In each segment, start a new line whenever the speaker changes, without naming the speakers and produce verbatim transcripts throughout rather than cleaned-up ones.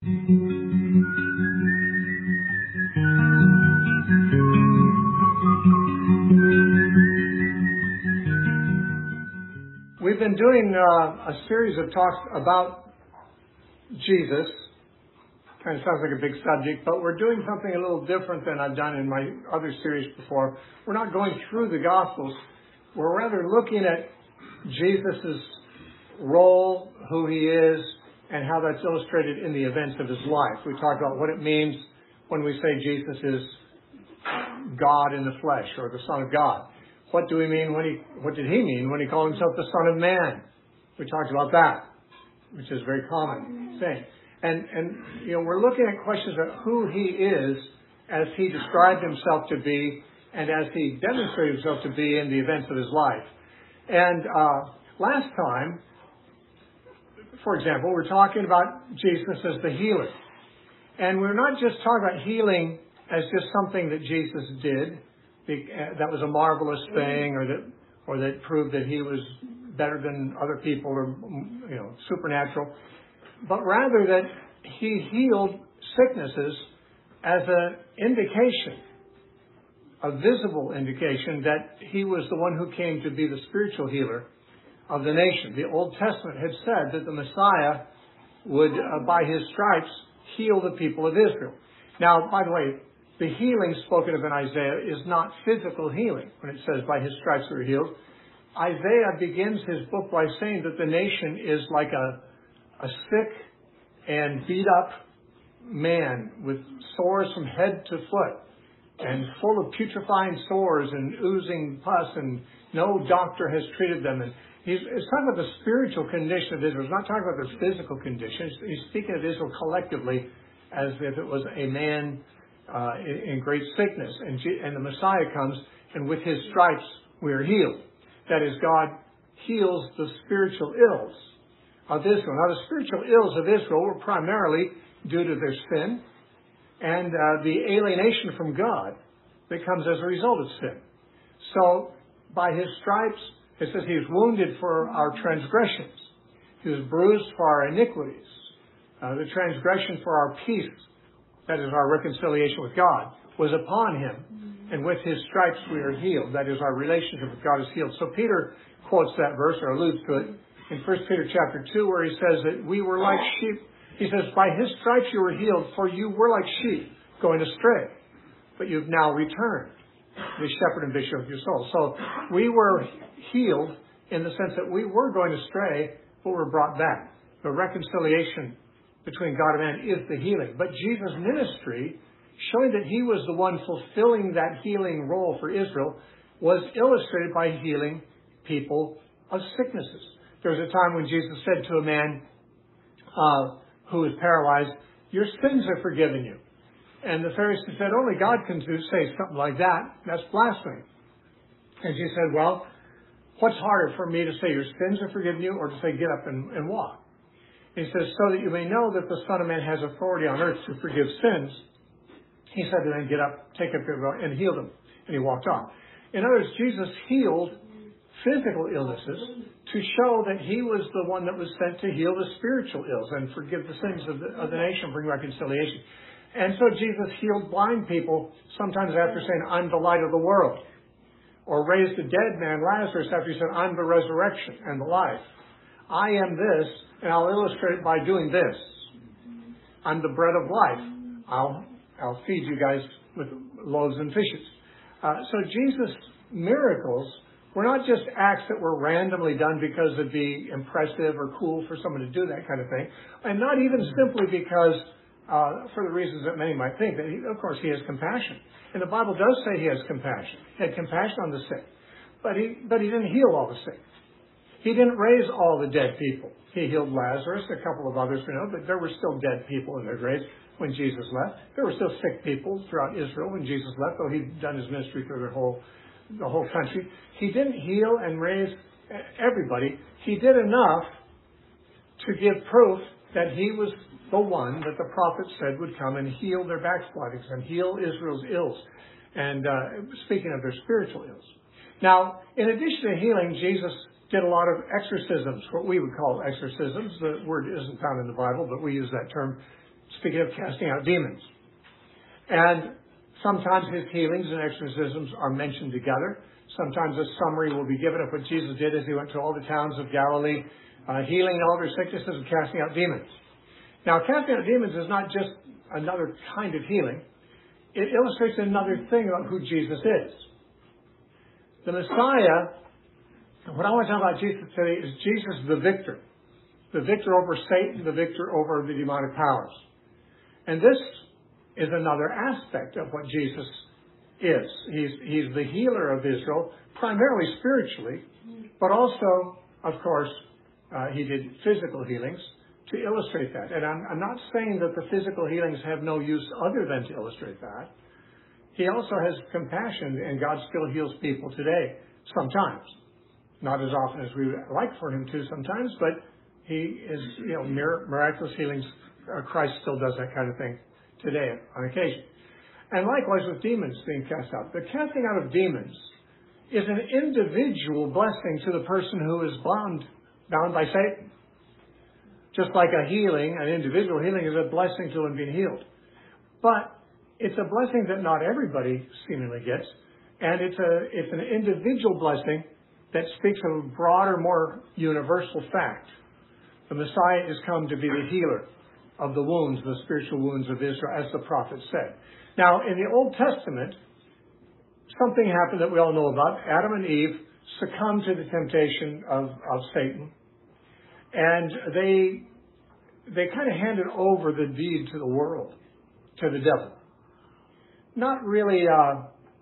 We've been doing uh, a series of talks about Jesus. Kind of sounds like a big subject, but we're doing something a little different than I've done in my other series before. We're not going through the Gospels. We're rather looking at Jesus' role, who he is, and how that's illustrated in the events of his life. We talked about what it means when we say Jesus is God in the flesh, or the Son of God. What do we mean when he, what did he mean when he called himself the Son of Man? We talked about that, which is a very common thing. And, and, you know, we're looking at questions of who he is as he described himself to be and as he demonstrated himself to be in the events of his life. And uh, last time, for example, we're talking about Jesus as the healer. And we're not just talking about healing as just something that Jesus did, that was a marvelous thing, or that or that proved that he was better than other people, or, you know, supernatural, but rather that he healed sicknesses as an indication, a visible indication that he was the one who came to be the spiritual healer of the nation. The Old Testament had said that the Messiah would, uh, by his stripes, heal the people of Israel. Now, by the way, the healing spoken of in Isaiah is not physical healing. When it says, by his stripes we were healed, Isaiah begins his book by saying that the nation is like a, a sick and beat up man with sores from head to foot and full of putrefying sores and oozing pus, and no doctor has treated them. And he's, he's talking about the spiritual condition of Israel. He's not talking about their physical condition. He's speaking of Israel collectively as if it was a man Uh, in, in great sickness, and, G- and the Messiah comes, and with his stripes we are healed. That is, God heals the spiritual ills of Israel. Now, the spiritual ills of Israel were primarily due to their sin and uh, the alienation from God that comes as a result of sin. So, by his stripes, it says he was wounded for our transgressions. He was bruised for our iniquities. Uh, the transgression for our peace, that is our reconciliation with God, was upon him. And with his stripes we are healed. That is, our relationship with God is healed. So Peter quotes that verse, or alludes to it, in First Peter chapter two, where he says that we were like sheep. He says, by his stripes you were healed, for you were like sheep going astray. But you've now returned, the shepherd and bishop of your soul. So we were healed in the sense that we were going astray, but were brought back. The reconciliation between God and man is the healing. But Jesus' ministry, showing that he was the one fulfilling that healing role for Israel, was illustrated by healing people of sicknesses. There was a time when Jesus said to a man uh, who was paralyzed, your sins are forgiven you. And the Pharisees said, only God can do, say something like that. That's blasphemy. And Jesus said, well, what's harder for me to say your sins are forgiven you, or to say get up and, and walk? He says, so that you may know that the Son of Man has authority on earth to forgive sins. He said to them, get up, take up your bed, and heal them. And he walked on. In other words, Jesus healed physical illnesses to show that he was the one that was sent to heal the spiritual ills and forgive the sins of the, of the nation, bring reconciliation. And so Jesus healed blind people, sometimes after saying, I'm the light of the world. Or raised a dead man, Lazarus, after he said, I'm the resurrection and the life. I am this, and I'll illustrate it by doing this. I'm the bread of life. I'll, I'll feed you guys with loaves and fishes. Uh, so Jesus' miracles were not just acts that were randomly done because it'd be impressive or cool for someone to do that kind of thing, and not even simply because, uh, for the reasons that many might think, that he, of course he has compassion. And the Bible does say he has compassion. He had compassion on the sick. But he, but he didn't heal all the sick. He didn't raise all the dead people. He healed Lazarus, a couple of others we know, but there were still dead people in their graves when Jesus left. There were still sick people throughout Israel when Jesus left, though he'd done his ministry through the whole, the whole country. He didn't heal and raise everybody. He did enough to give proof that he was the one that the prophet said would come and heal their backslidings and heal Israel's ills. And uh, speaking of their spiritual ills. Now, in addition to healing, Jesus did a lot of exorcisms, what we would call exorcisms. The word isn't found in the Bible, but we use that term speaking of casting out demons. And sometimes his healings and exorcisms are mentioned together. Sometimes a summary will be given of what Jesus did as he went to all the towns of Galilee, uh, healing all their sicknesses and casting out demons. Now, casting out demons is not just another kind of healing. It illustrates another thing about who Jesus is. The Messiah, what I want to talk about Jesus today is Jesus the victor. The victor over Satan, the victor over the demonic powers. And this is another aspect of what Jesus is. He's, he's the healer of Israel, primarily spiritually, but also, of course, uh, he did physical healings to illustrate that. And I'm, I'm not saying that the physical healings have no use other than to illustrate that. He also has compassion, and God still heals people today, sometimes. Not as often as we would like for him to sometimes, but he is, you know, mir- miraculous healings. Uh, Christ still does that kind of thing today on occasion. And likewise with demons being cast out. The casting out of demons is an individual blessing to the person who is bound, bound by Satan. Just like a healing, an individual healing is a blessing to them being healed. But it's a blessing that not everybody seemingly gets. And it's a it's an individual blessing that speaks of a broader, more universal fact. The Messiah is come to be the healer of the wounds, the spiritual wounds of Israel, as the prophet said. Now, in the Old Testament, something happened that we all know about. Adam and Eve succumbed to the temptation of, of Satan. And they they kind of handed over the deed to the world, to the devil. Not really, uh,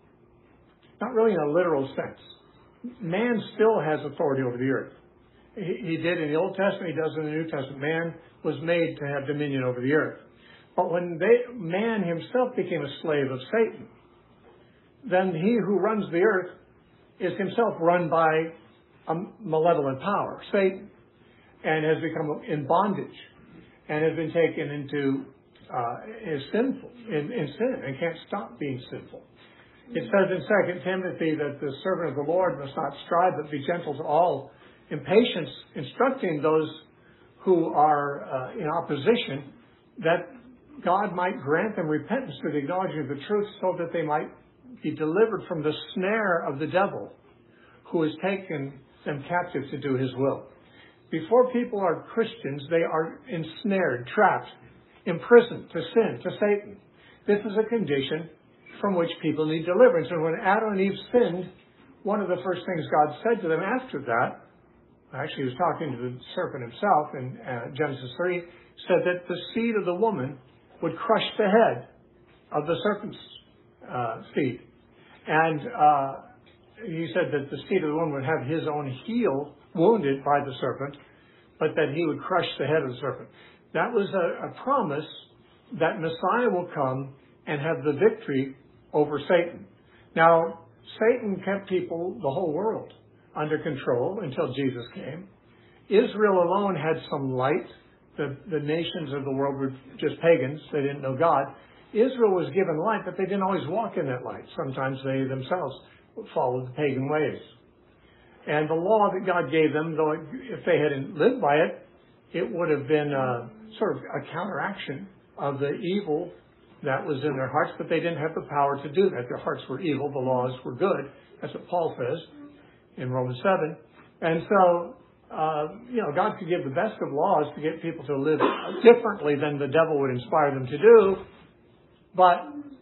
not really in a literal sense. Man still has authority over the earth. He, he did in the Old Testament, he does in the New Testament. Man was made to have dominion over the earth. But when they, man himself became a slave of Satan, then he who runs the earth is himself run by a malevolent power, Satan, and has become in bondage and has been taken into, uh, is sinful, in, in sin, and can't stop being sinful. It says in Second Timothy that the servant of the Lord must not strive, but be gentle to all, in patience, instructing those who are uh, in opposition, that God might grant them repentance through the acknowledging of the truth, so that they might be delivered from the snare of the devil, who has taken them captive to do his will. Before people are Christians, they are ensnared, trapped, imprisoned to sin, to Satan. This is a condition from which people need deliverance. And when Adam and Eve sinned, one of the first things God said to them after that, actually he was talking to the serpent himself in uh, Genesis three, said that the seed of the woman would crush the head of the serpent's uh, seed. And uh, he said that the seed of the woman would have his own heel wounded by the serpent, but that he would crush the head of the serpent. That was a, a promise that Messiah will come and have the victory over Satan. Now, Satan kept people, the whole world, under control until Jesus came. Israel alone had some light. The, the nations of the world were just pagans. They didn't know God. Israel was given light, but they didn't always walk in that light. Sometimes they themselves followed the pagan ways. And the law that God gave them, though it, if they hadn't lived by it, it would have been a, sort of a counteraction of the evil that was in their hearts, but they didn't have the power to do that. Their hearts were evil. The laws were good. That's what Paul says in Romans seven. And so, uh, you know, God could give the best of laws to get people to live differently than the devil would inspire them to do, but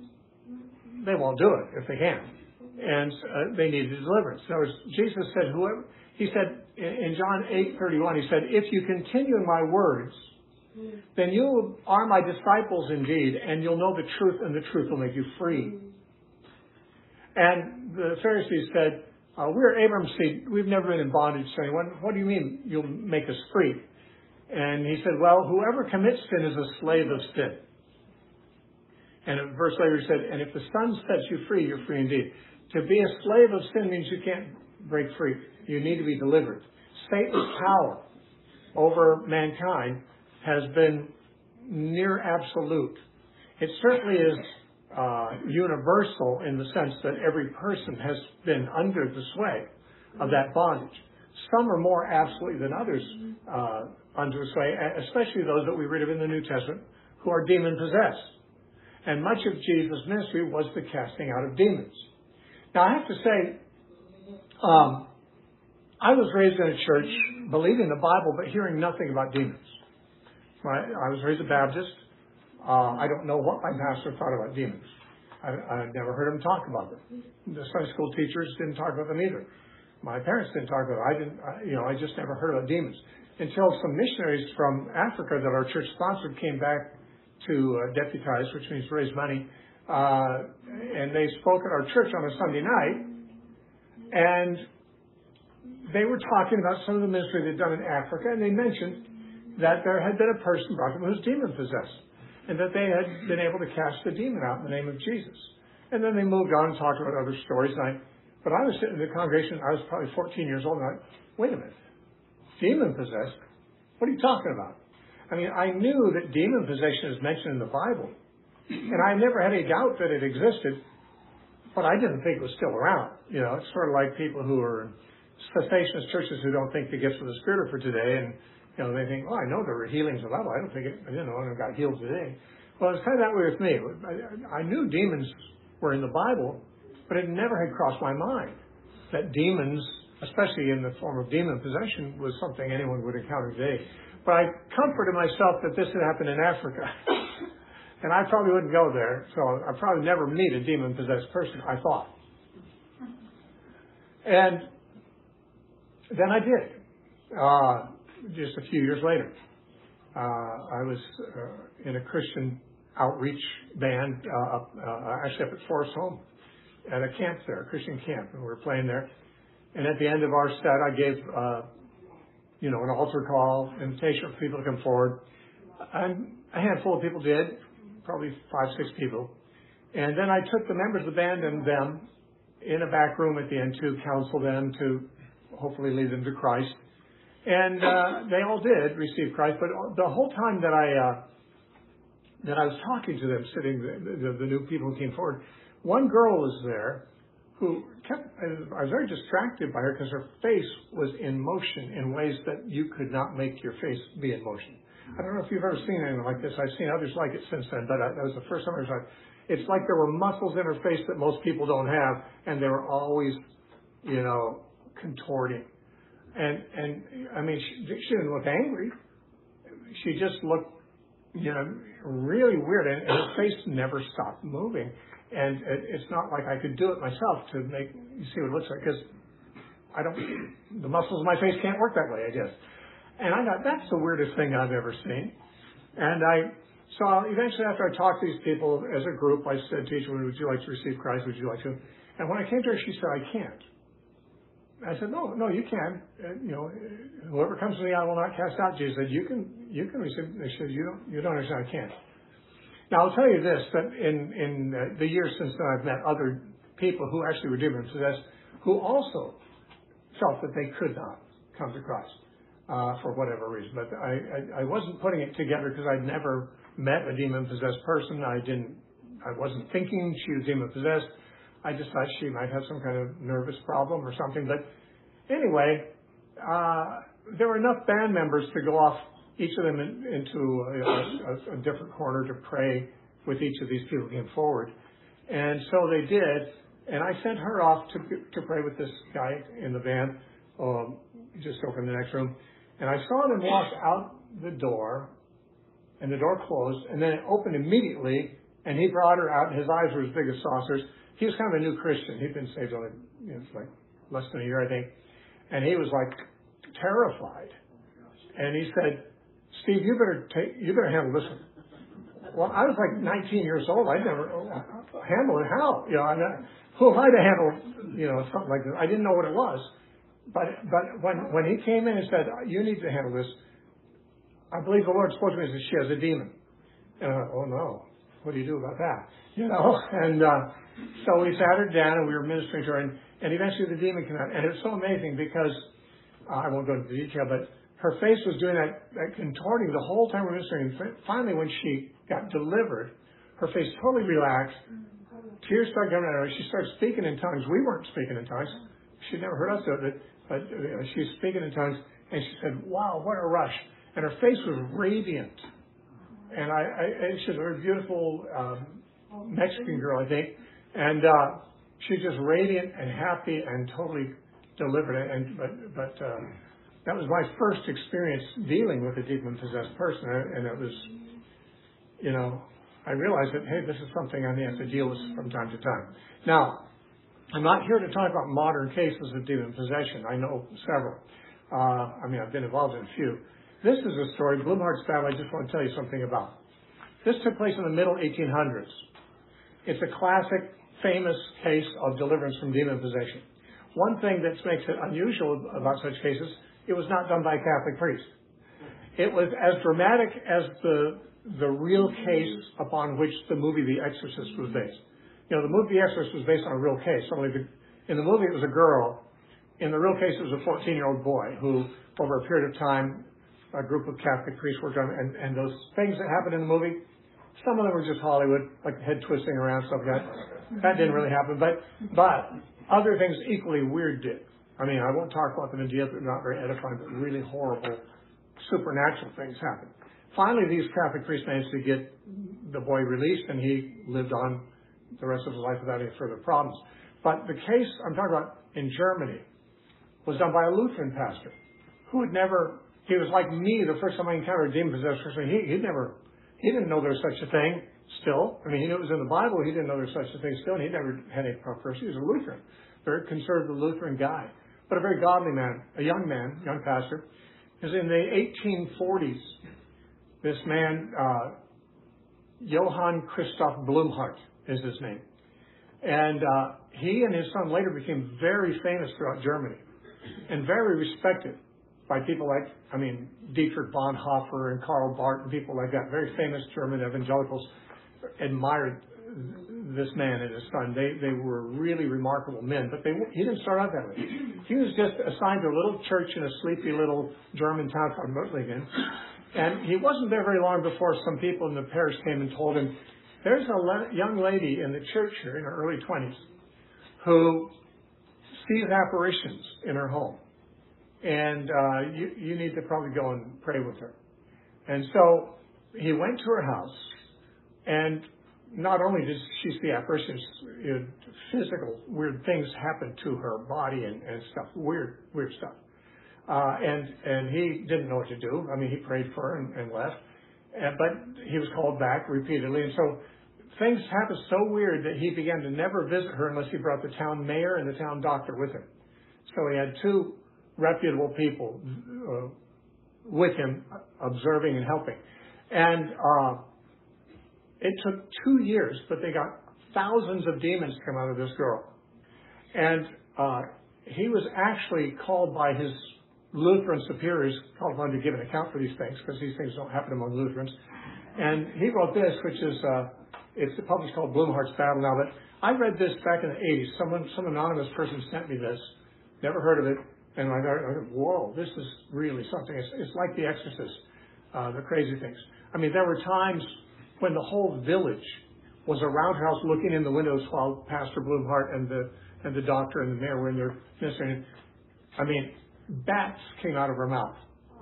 they won't do it if they can. And uh, they needed deliverance. In other words, Jesus said, whoever, he said in John eight thirty-one, he said, if you continue in my words, then you are my disciples indeed, and you'll know the truth, and the truth will make you free. And the Pharisees said, uh, we're Abraham's seed. We've never been in bondage to anyone. What do you mean you'll make us free? And he said, well, whoever commits sin is a slave of sin. And a verse later he said, and if the Son sets you free, you're free indeed. To be a slave of sin means you can't break free. You need to be delivered. Satan's power over mankind has been near absolute. It certainly is uh, universal in the sense that every person has been under the sway of that bondage. Some are more absolutely than others uh, under the sway, especially those that we read of in the New Testament, who are demon-possessed. And much of Jesus' ministry was the casting out of demons. Now, I have to say, um, I was raised in a church believing the Bible but hearing nothing about demons. I, I was raised a Baptist. Uh, I don't know what my pastor thought about demons. I, I never heard him talk about them. The Sunday school teachers didn't talk about them either. My parents didn't talk about it. I didn't, I, you know, I just never heard about demons until some missionaries from Africa that our church sponsored came back to uh, deputize, which means raise money, uh, and they spoke at our church on a Sunday night, and they were talking about some of the ministry they'd done in Africa, and they mentioned that there had been a person brought to them who was demon-possessed, and that they had been able to cast the demon out in the name of Jesus. And then they moved on and talked about other stories, and I But I was sitting in the congregation, I was probably fourteen years old, and I, wait a minute, demon-possessed? What are you talking about? I mean, I knew that demon possession is mentioned in the Bible, and I never had any doubt that it existed, but I didn't think it was still around. You know, it's sort of like people who are in cessationist churches who don't think the gifts of the Spirit are for today, and, you know, they think, oh, I know there were healings in the Bible. I don't think it, I didn't know anyone got healed today. Well, it's kind of that way with me. I, I knew demons were in the Bible, but it never had crossed my mind that demons, especially in the form of demon possession, was something anyone would encounter today. But I comforted myself that this had happened in Africa. And I probably wouldn't go there, so I'd probably never meet a demon-possessed person, I thought. And then I did, uh, just a few years later. Uh, I was uh, in a Christian outreach band, uh, up, uh, actually up at Forest Home, at a camp there, a Christian camp, and we were playing there. And at the end of our set, I gave, uh, you know, an altar call, invitation for people to come forward. And a handful of people did, probably five, six people. And then I took the members of the band and them in a back room at the end to counsel them, to hopefully lead them to Christ. And uh, they all did receive Christ. But the whole time that I uh, that I was talking to them, sitting, the, the, the new people who came forward, one girl was there who kept, I was very distracted by her because her face was in motion in ways that you could not make your face be in motion. I don't know if you've ever seen anything like this. I've seen others like it since then, but I, that was the first time I saw it. It's like there were muscles in her face that most people don't have, and they were always, you know, contorting. And, and I mean, she, she didn't look angry. She just looked, you know, really weird, and, and her face never stopped moving. And it, it's not like I could do it myself to make you see what it looks like, because I don't, the muscles of my face can't work that way, I guess. And I thought, that's the weirdest thing I've ever seen. And I, so eventually after I talked to these people as a group, I said to each one, would you like to receive Christ? Would you like to? And when I came to her, she said, I can't. I said, no, no, you can. And, you know, whoever comes to me, I will not cast out. Jesus said, you can, you can receive. They said, you don't, you don't understand, I can't. Now, I'll tell you this, that in, in uh, the years since then, I've met other people who actually were demon-possessed, who also felt that they could not come to Christ uh, for whatever reason. But I, I, I wasn't putting it together because I'd never met a demon-possessed person. I didn't, I wasn't thinking she was demon-possessed. I just thought she might have some kind of nervous problem or something. But anyway, uh, there were enough band members to go off, each of them in, into a, a, a different corner to pray with each of these people who came forward. And so they did. And I sent her off to to pray with this guy in the band, um, just over in the next room. And I saw them walk out the door, and the door closed, and then it opened immediately, and he brought her out, and his eyes were as big as saucers. He was kind of a new Christian. He'd been saved only, you know, like less than a year, I think. And he was like terrified. And he said, Steve, you better take, you better handle this one. Well, I was like nineteen years old. I'd never handle it. How? You know, I'm not, who am I to handle, you know, something like this? I didn't know what it was. But, but when, when he came in and said, you need to handle this, I believe the Lord spoke to me and said, she has a demon. And I thought, oh no, what do you do about that? You know, and, uh, so we sat her down and we were ministering to her, and, and eventually the demon came out. And it was so amazing because, uh, I won't go into the detail, but her face was doing that, that contorting the whole time we were ministering. And finally, when she got delivered, her face totally relaxed. Tears started coming out of her. She started speaking in tongues. We weren't speaking in tongues. She'd never heard us do it, but uh, she was speaking in tongues. And she said, wow, what a rush. And her face was radiant. and I, I, she's a very beautiful um, Mexican girl, I think, and uh, she's just radiant and happy and totally delivered. And but but uh, that was my first experience dealing with a demon-possessed person, and it was, you know, I realized that, hey, this is something I may have to deal with from time to time. Now, I'm not here to talk about modern cases of demon possession. I know several. Uh, I mean, I've been involved in a few. This is a story, Blumhardt's Battle, I just want to tell you something about. This took place in the middle eighteen hundreds. It's a classic, famous case of deliverance from demon possession. One thing that makes it unusual about such cases, it was not done by a Catholic priest. It was as dramatic as the the real case upon which the movie The Exorcist was based. You know, the movie The Exorcist was based on a real case. Only the, in the movie it was a girl. In the real case it was a fourteen-year-old boy who, over a period of time, a group of Catholic priests worked on, and, and those things that happened in the movie, some of them were just Hollywood, like head twisting around, stuff like that. That didn't really happen. But, but other things equally weird did. I mean, I won't talk about them in detail, they're not very edifying, but really horrible supernatural things happened. Finally, these Catholic priests managed to get the boy released, and he lived on the rest of his life without any further problems. But the case I'm talking about in Germany was done by a Lutheran pastor who had never, he was like me the first time I encountered a demon-possessed person. He, he'd never, he didn't know there was such a thing still. I mean, he knew it was in the Bible. He didn't know there was such a thing still, and he never had any controversy. He was a Lutheran, very conservative Lutheran guy, but a very godly man, a young man, young pastor. It was in the eighteen forties. This man, uh, Johann Christoph Blumhardt is his name. And uh, he and his son later became very famous throughout Germany and very respected by people like, I mean, Dietrich Bonhoeffer and Karl Barth and people like that. Very famous German evangelicals admired this man and his son. They they were really remarkable men, but they he didn't start out that way. He was just assigned to a little church in a sleepy little German town called Mötlingen. And he wasn't there very long before some people in the parish came and told him, there's a le- young lady in the church here in her early twenties who sees apparitions in her home. And uh, you, you need to probably go and pray with her. And so he went to her house, and not only did she see apparitions, you know, physical weird things happened to her body and, and stuff, weird, weird stuff. Uh, and, and he didn't know what to do. I mean, he prayed for her and, and left. And, but he was called back repeatedly. And so things happened so weird that he began to never visit her unless he brought the town mayor and the town doctor with him. So he had two reputable people uh, with him, observing and helping. And uh, it took two years, but they got thousands of demons come out of this girl. And uh, he was actually called by his Lutheran superiors, called upon to give an account for these things, because these things don't happen among Lutherans. And he wrote this, which is, uh, it's published called Blumhardt's Battle now, but I read this back in the eighties. Someone, some anonymous person sent me this, never heard of it, and I thought, whoa, this is really something. It's, it's like The Exorcist, uh, the crazy things. I mean, there were times when the whole village was around her house looking in the windows while Pastor Blumhardt and the and the doctor and the mayor were in there ministering. I mean, bats came out of her mouth.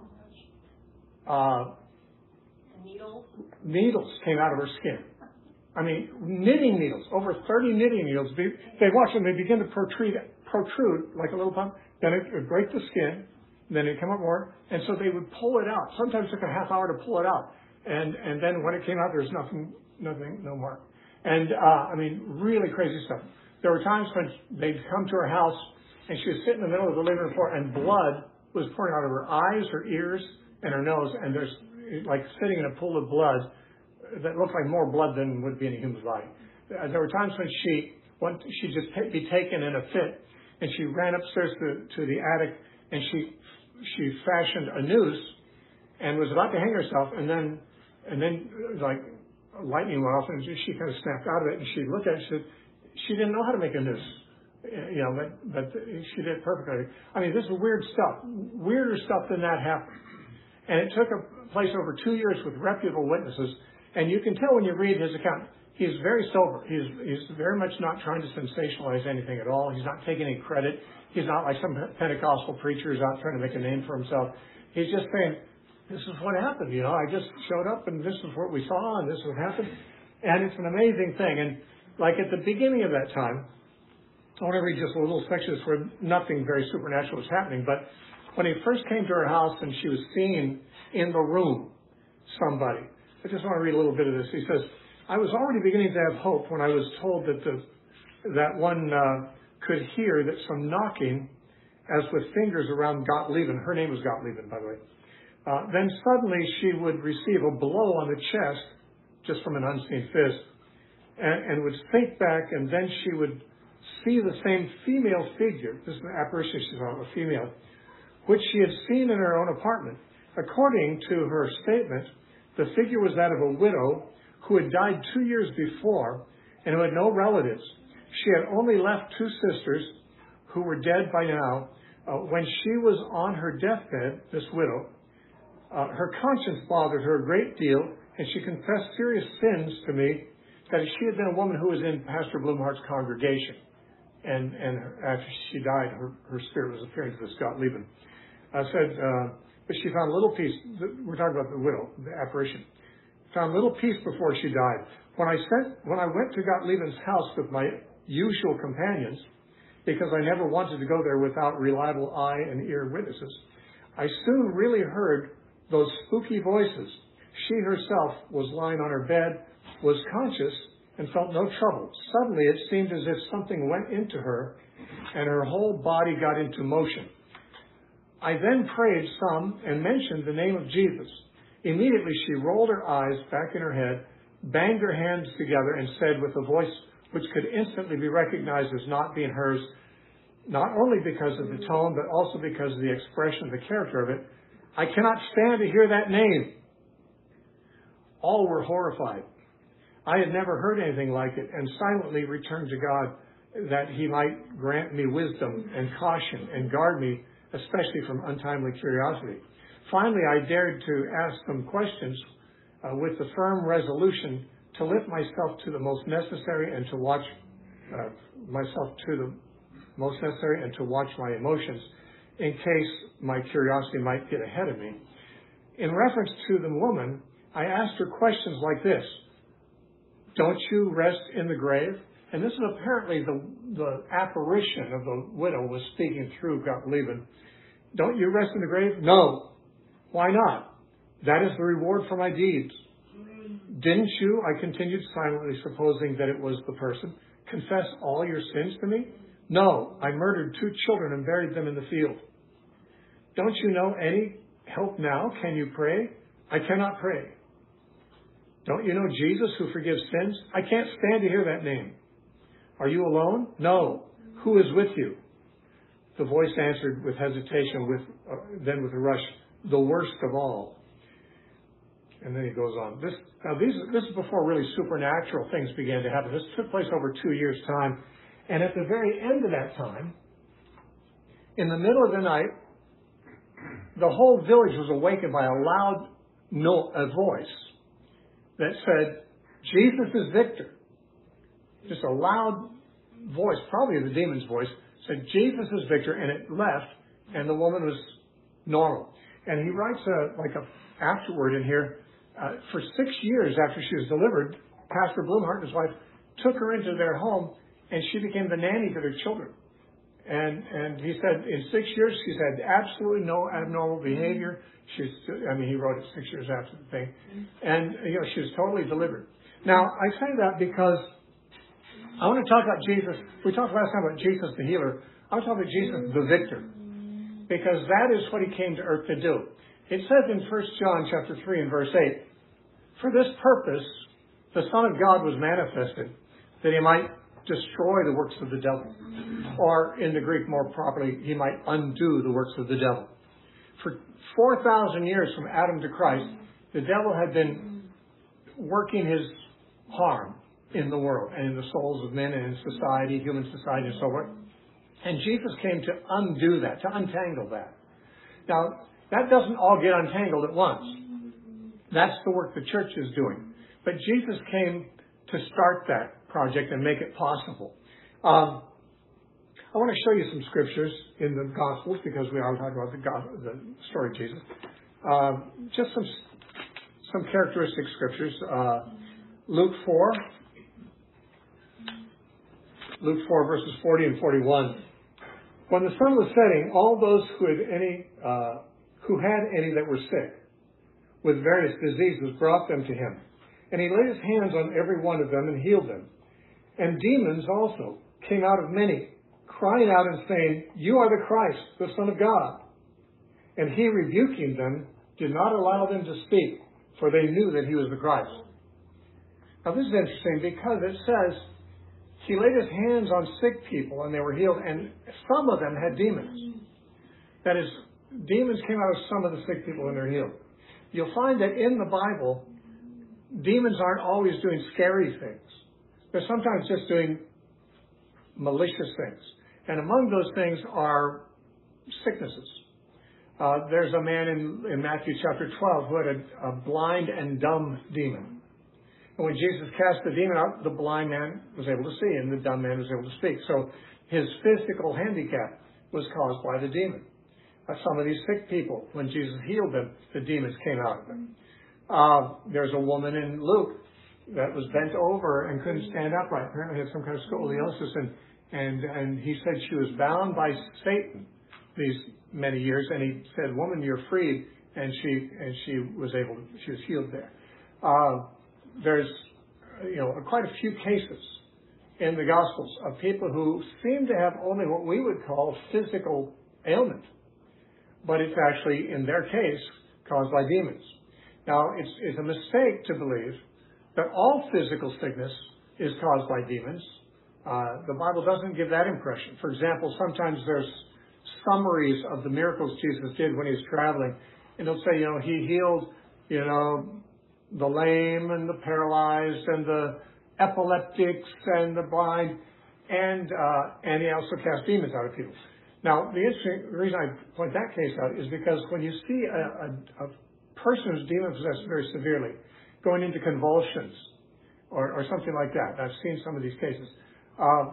Uh,
needles?
Needles came out of her skin. I mean, knitting needles, over thirty knitting needles. They watch them, they begin to protrude, protrude like a little pump. Then it would break the skin, then it'd come up more, and so they would pull it out. Sometimes it took a half hour to pull it out. And and then when it came out, there was nothing, nothing, no mark. And, uh, I mean, really crazy stuff. There were times when they'd come to her house, and she was sitting in the middle of the living room floor, and blood was pouring out of her eyes, her ears, and her nose, and there's, like, sitting in a pool of blood that looked like more blood than would be in a human's body. Uh, there were times when she went, she'd just t- be taken in a fit, and she ran upstairs to, to the attic, and she she fashioned a noose, and was about to hang herself, and then, and then, like, lightning went off, and she kind of snapped out of it, and she looked at it, and she said, she didn't know how to make a noose. You know, but, but she did perfectly. I mean, this is weird stuff. Weirder stuff than that happened. And it took place over two years with reputable witnesses. And you can tell when you read his account, he's very sober. He's, he's very much not trying to sensationalize anything at all. He's not taking any credit. He's not like some Pentecostal preacher who's out trying to make a name for himself. He's just saying, this is what happened. You know, I just showed up and this is what we saw and this is what happened. And it's an amazing thing. And like at the beginning of that time, I want to read just a little section where nothing very supernatural was happening. But when he first came to her house and she was seeing in the room somebody, I just want to read a little bit of this. He says, I was already beginning to have hope when I was told that the that one uh, could hear that some knocking as with fingers around Gottlieben. Her name was Gottlieben, by the way. Uh, then suddenly she would receive a blow on the chest just from an unseen fist and, and would sink back, and then she would see the same female figure. This is an apparition she saw, a female, which she had seen in her own apartment. According to her statement, the figure was that of a widow who had died two years before and who had no relatives. She had only left two sisters who were dead by now. Uh, when she was on her deathbed, this widow, uh, her conscience bothered her a great deal, and she confessed serious sins to me, that she had been a woman who was in Pastor Blumhardt's congregation. And, and after she died, her, her spirit was appearing to this Gottlieben. I said, uh, but she found little peace. We're talking about the widow, the apparition. Found little peace before she died. When I sent, when I went to Gottlieben's house with my usual companions, because I never wanted to go there without reliable eye and ear witnesses, I soon really heard those spooky voices. She herself was lying on her bed, was conscious, and felt no trouble. Suddenly it seemed as if something went into her, and her whole body got into motion. I then prayed some and mentioned the name of Jesus. Immediately she rolled her eyes back in her head, banged her hands together, and said with a voice which could instantly be recognized as not being hers, not only because of the tone, but also because of the expression, the character of it, I cannot stand to hear that name. All were horrified. I had never heard anything like it, and silently returned to God that he might grant me wisdom and caution and guard me, especially from untimely curiosity. Finally, I dared to ask some questions uh, with the firm resolution to lift myself to the most necessary and to watch uh, myself to the most necessary and to watch my emotions in case my curiosity might get ahead of me. In reference to the woman, I asked her questions like this. Don't you rest in the grave? And this is apparently the, the apparition of the widow was speaking through Gottlieben. Don't you rest in the grave? No. Why not? That is the reward for my deeds. Didn't you, I continued silently, supposing that it was the person, confess all your sins to me? No, I murdered two children and buried them in the field. Don't you know any help now? Can you pray? I cannot pray. Don't you know Jesus who forgives sins? I can't stand to hear that name. Are you alone? No. Who is with you? The voice answered with hesitation, with uh, then with a rush, the worst of all. And then he goes on. This, now these, this is before really supernatural things began to happen. This took place over two years' time. And at the very end of that time, in the middle of the night, the whole village was awakened by a loud no, a voice that said, Jesus is victor. Just a loud voice, probably the demon's voice, said, Jesus is victor, and it left, and the woman was normal. And he writes a, like a afterword in here, uh, for six years after she was delivered, Pastor Blumhardt and his wife took her into their home, and she became the nanny to their children. And and he said in six years she's had absolutely no abnormal behavior. She's, I mean, he wrote it six years after the thing, and you know she was totally delivered. Now I say that because I want to talk about Jesus. We talked last time about Jesus the healer. I want to talk about Jesus the victor, because that is what he came to earth to do. It says in First John chapter three and verse eight, for this purpose the Son of God was manifested, that he might destroy the works of the devil. Or in the Greek more properly, he might undo the works of the devil. For four thousand years from Adam to Christ, the devil had been working his harm in the world and in the souls of men and in society, human society and so forth. And Jesus came to undo that, to untangle that. Now, that doesn't all get untangled at once. That's the work the church is doing. But Jesus came to start that project and make it possible. Um, I want to show you some scriptures in the Gospels because we are talking about the, God, the story of Jesus. Uh, just some some characteristic scriptures. Uh, Luke four. Luke four, verses forty and forty-one. When the sun was setting, all those who had any uh, who had any that were sick with various diseases brought them to him. And he laid his hands on every one of them and healed them. And demons also came out of many, crying out and saying, "You are the Christ, the Son of God." And he, rebuking them, did not allow them to speak, for they knew that he was the Christ. Now this is interesting because it says he laid his hands on sick people and they were healed, and some of them had demons. That is, demons came out of some of the sick people and they're healed. You'll find that in the Bible, demons aren't always doing scary things. They're sometimes just doing malicious things. And among those things are sicknesses. Uh, there's a man in, in Matthew chapter twelve who had a, a blind and dumb demon. And when Jesus cast the demon out, the blind man was able to see and the dumb man was able to speak. So his physical handicap was caused by the demon. Uh, some of these sick people, when Jesus healed them, the demons came out of them. Uh, there's a woman in Luke that was bent over and couldn't stand upright. Apparently had some kind of scoliosis, and and and he said she was bound by Satan these many years, and he said, "Woman, you're freed," and she and she was able to, she was healed there. Uh, there's you know quite a few cases in the Gospels of people who seem to have only what we would call physical ailment, but it's actually in their case caused by demons. Now, it's, it's a mistake to believe that all physical sickness is caused by demons. Uh, the Bible doesn't give that impression. For example, sometimes there's summaries of the miracles Jesus did when he was traveling, and they'll say, you know, he healed, you know, the lame and the paralyzed and the epileptics and the blind, and uh, and he also cast demons out of people. Now, the interesting the reason I point that case out is because when you see a, a, a person who's demon-possessed very severely going into convulsions or, or something like that, I've seen some of these cases, uh,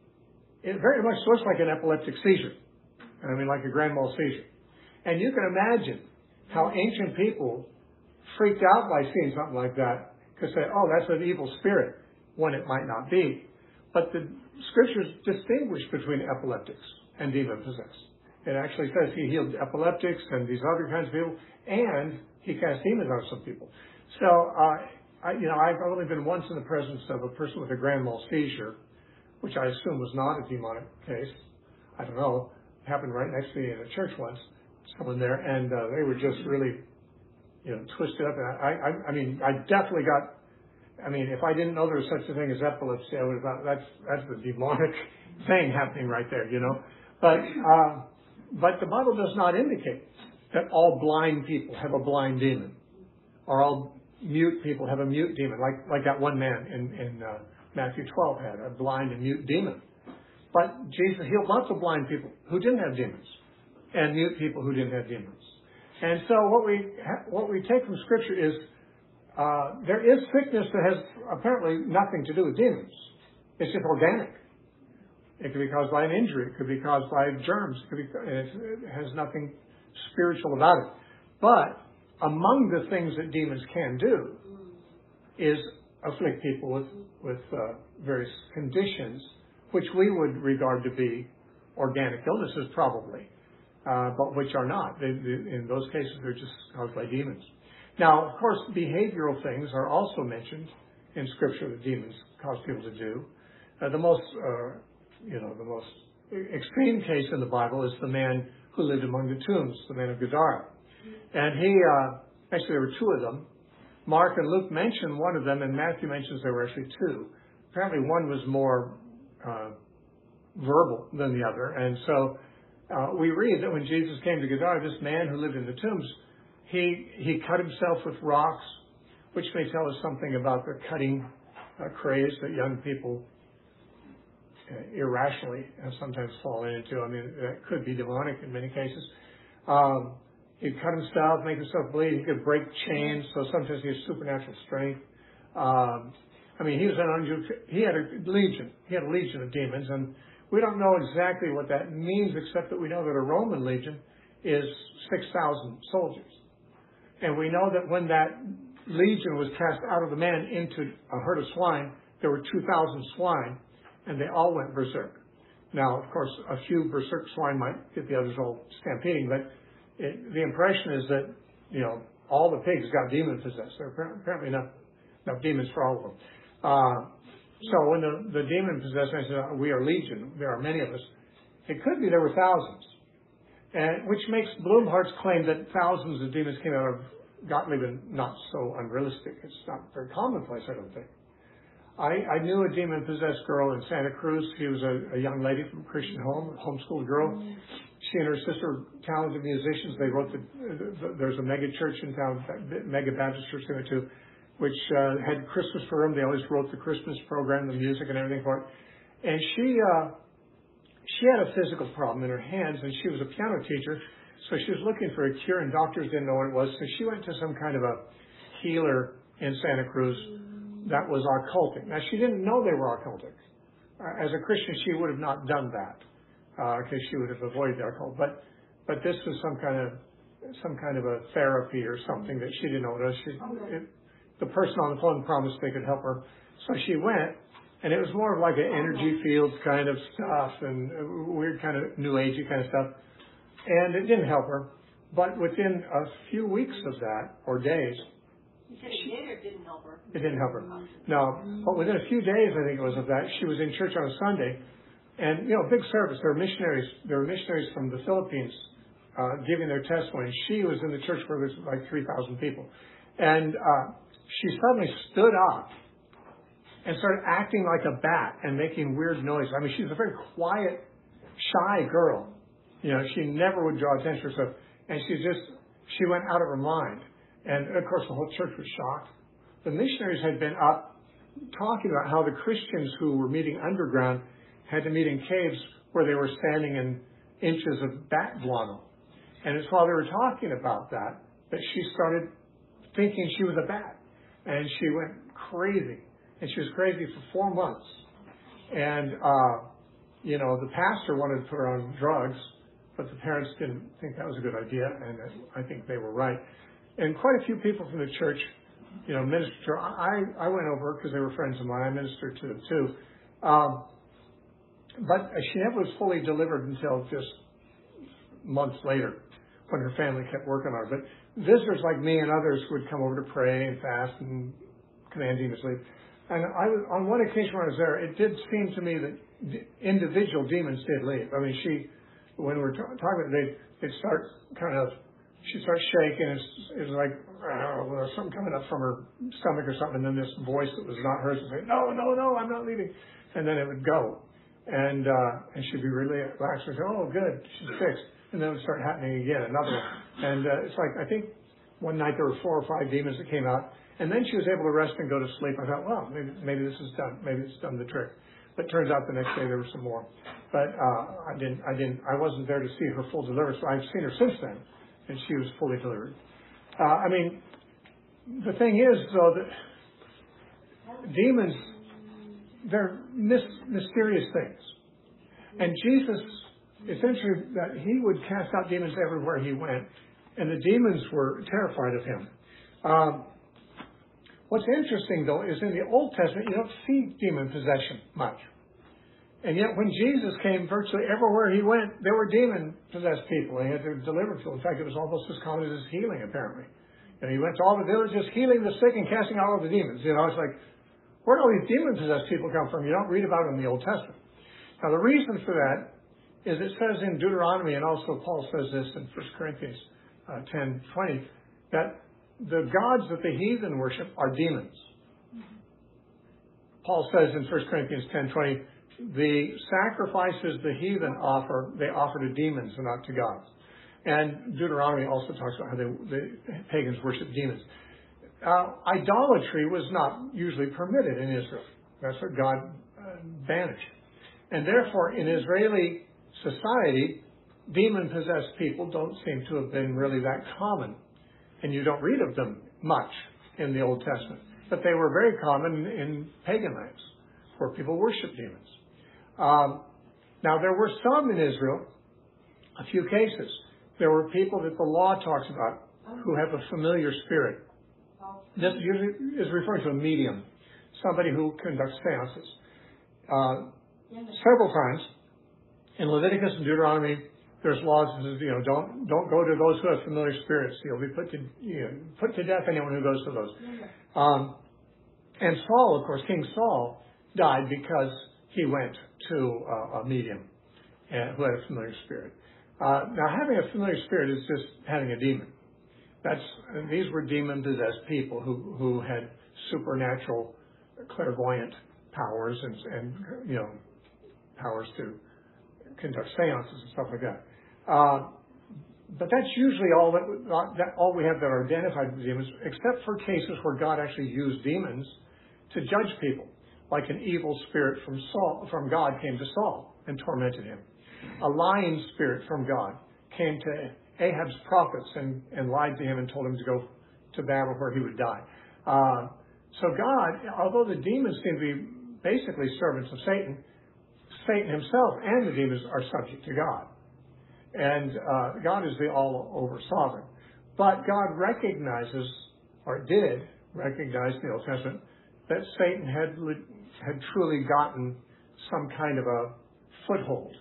it very much looks like an epileptic seizure. I mean, like a grand mal seizure. And you can imagine how ancient people freaked out by seeing something like that, because they say, oh, that's an evil spirit, when it might not be. But the scriptures distinguish between epileptics and demon-possessed. It actually says he healed epileptics and these other kinds of people, and he cast demons out of some people. So, uh, I, you know, I've only been once in the presence of a person with a grand mal seizure, which I assume was not a demonic case. I don't know. It happened right next to me in a church once, someone there, and uh, they were just really, you know, twisted up. And I, I, I mean, I definitely got, I mean, if I didn't know there was such a thing as epilepsy, I would have thought that's, that's the demonic thing happening right there, you know. But, uh, but the Bible does not indicate that all blind people have a blind demon, or all mute people have a mute demon, like like that one man in, in uh, Matthew twelve had a blind and mute demon. But Jesus healed lots of blind people who didn't have demons, and mute people who didn't have demons. And so what we ha- what we take from Scripture is uh, there is sickness that has apparently nothing to do with demons. It's just organic. It could be caused by an injury. It could be caused by germs. It, could be, it has nothing spiritual about it. But among the things that demons can do is afflict people with, with uh, various conditions, which we would regard to be organic illnesses probably, uh, but which are not. They, they, in those cases, they're just caused by demons. Now, of course, behavioral things are also mentioned in Scripture that demons cause people to do. Uh, the most... Uh, You know, the most extreme case in the Bible is the man who lived among the tombs, the man of Gadara. And he, uh, actually there were two of them. Mark and Luke mention one of them, and Matthew mentions there were actually two. Apparently one was more uh, verbal than the other. And so uh, we read that when Jesus came to Gadara, this man who lived in the tombs, he, he cut himself with rocks, which may tell us something about the cutting uh, craze that young people Uh, irrationally and sometimes fall into. I mean, that could be demonic in many cases. Um, he'd cut himself, make himself bleed. He could break chains, so sometimes he has supernatural strength. Um, I mean, he was an unusual, he had a legion. He had a legion of demons, and we don't know exactly what that means, except that we know that a Roman legion is six thousand soldiers. And we know that when that legion was cast out of the man into a herd of swine, there were two thousand swine, and they all went berserk. Now, of course, a few berserk swine might get the others all stampeding, but it, the impression is that, you know, all the pigs got demon possessed. There are apparently enough, enough demons for all of them. Uh, so when the, the demon possessed, I said, we are legion. There are many of us. It could be there were thousands, and which makes Blumhardt's claim that thousands of demons came out of Gottlieb not so unrealistic. It's not very commonplace, I don't think. I, I knew a demon-possessed girl in Santa Cruz. She was a, a young lady from a Christian home, a homeschooled girl. She and her sister were talented musicians. They wrote the, the there's a mega church in town, mega Baptist church they went to, which uh, had Christmas for them. They always wrote the Christmas program, the music and everything for it. And she uh, she had a physical problem in her hands, and she was a piano teacher, so she was looking for a cure, and doctors didn't know what it was. So she went to some kind of a healer in Santa Cruz that was occultic. Now, she didn't know they were occultic. Uh, as a Christian, she would have not done that because uh, she would have avoided the occult. But but this was some kind of some kind of a therapy or something that she didn't know what it was. She, it, the person on the phone promised they could help her, so she went. And it was more of like an energy field kind of stuff and weird kind of new agey kind of stuff. And it didn't help her. But within a few weeks of that, or days,
You said it did or didn't help her?
It didn't help her. No. But within a few days, I think it was of that, she was in church on a Sunday. And, you know, big service. There were missionaries, there were missionaries from the Philippines uh, giving their testimony. She was in the church where there was like three thousand people. And uh, she suddenly stood up and started acting like a bat and making weird noise. I mean, she's a very quiet, shy girl. You know, she never would draw attention to herself. And she just, she went out of her mind. And, of course, the whole church was shocked. The missionaries had been up talking about how the Christians who were meeting underground had to meet in caves where they were standing in inches of bat guano. And it's while they were talking about that that she started thinking she was a bat. And she went crazy. And she was crazy for four months. And, uh, you know, the pastor wanted to put her on drugs, but the parents didn't think that was a good idea, and I think they were right. And quite a few people from the church, you know, ministered to her. I, I went over because they were friends of mine. I ministered to them too. Um, but she never was fully delivered until just months later when her family kept working on her. But visitors like me and others would come over to pray and fast and command demons to leave. And I was, on one occasion when I was there, it did seem to me that d- individual demons did leave. I mean, she, when we were t- talking, they they'd start kind of, she'd start shaking. It's, it was like uh, well, something coming up from her stomach or something, and then this voice that was not hers would say, "No, no, no, I'm not leaving," and then it would go, and uh, and she'd be really relaxed and say, "Oh, good, she's fixed," and then it would start happening again, another one, and uh, it's like I think one night there were four or five demons that came out. And then she was able to rest and go to sleep. I thought, well, maybe, maybe this is done. Maybe it's done the trick. But it turns out the next day there were some more. But uh, I didn't, I didn't, I wasn't there to see her full deliverance. So I've seen her since then, and she was fully delivered. Uh, I mean, the thing is, though, that demons, they're mis- mysterious things. And Jesus, essentially, that he would cast out demons everywhere he went, and the demons were terrified of him. Um, What's interesting, though, is in the Old Testament, you don't see demon possession much. And yet when Jesus came, virtually everywhere he went, there were demon-possessed people. He had to deliver people. In fact, it was almost as common as healing, apparently. And he went to all the villages, healing the sick and casting out all the demons. You know, it's like, where do all these demon-possessed people come from? You don't read about them in the Old Testament. Now, the reason for that is it says in Deuteronomy, and also Paul says this in First Corinthians uh, ten twenty, that the gods that the heathen worship are demons. Paul says in First Corinthians ten twenty, the sacrifices the heathen offer, they offer to demons and not to gods. And Deuteronomy also talks about how they, the pagans worship demons. Uh, idolatry was not usually permitted in Israel. That's what God uh, banished. And therefore, in Israeli society, demon-possessed people don't seem to have been really that common. And you don't read of them much in the Old Testament. But they were very common in pagan lands where people worship demons. Um, now, there were some in Israel, a few cases. There were people that the law talks about who have a familiar spirit. This usually is referring to a medium, somebody who conducts seances. Uh, several times in Leviticus and Deuteronomy, there's laws that says, you know, don't don't go to those who have familiar spirits. You'll be put to you know, put to death anyone who goes to those. Um, and Saul, of course, King Saul died because he went to uh, a medium uh, who had a familiar spirit. Uh, now, having a familiar spirit is just having a demon. That's these were demon-possessed people who who had supernatural, clairvoyant powers and and you know powers to conduct seances and stuff like that. Uh, but that's usually all that, that all we have that are identified with demons, except for cases where God actually used demons to judge people, like an evil spirit from Saul, from God came to Saul and tormented him. A lying spirit from God came to Ahab's prophets and, and lied to him and told him to go to battle where he would die. Uh, so God, although the demons seem to be basically servants of Satan, Satan himself and the demons are subject to God. And uh, God is the all-over sovereign. But God recognizes, or did recognize in the Old Testament, that Satan had had truly gotten some kind of a foothold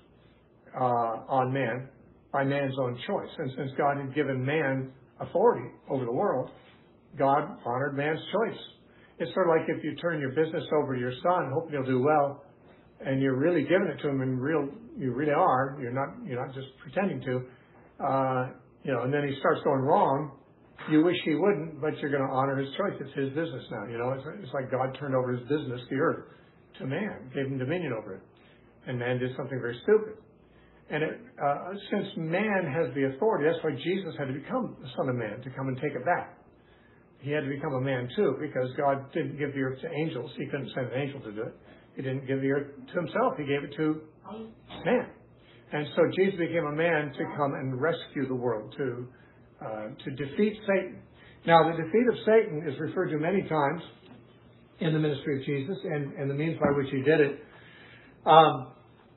uh, on man by man's own choice. And since God had given man authority over the world, God honored man's choice. It's sort of like if you turn your business over to your son, hoping he'll do well, and you're really giving it to him in real, you really are, you're not, you're not just pretending to, uh, you know, and then he starts going wrong, you wish he wouldn't, but you're going to honor his choice. It's his business now, you know, it's, it's like God turned over his business, the earth, to man, gave him dominion over it, and man did something very stupid. And it, uh, since man has the authority, that's why Jesus had to become the Son of Man, to come and take it back. He had to become a man too, because God didn't give the earth to angels. He couldn't send an angel to do it. He didn't give the earth to himself. He gave it to man. And so Jesus became a man to come and rescue the world, to uh, to defeat Satan. Now, the defeat of Satan is referred to many times in the ministry of Jesus and, and the means by which he did it. Um,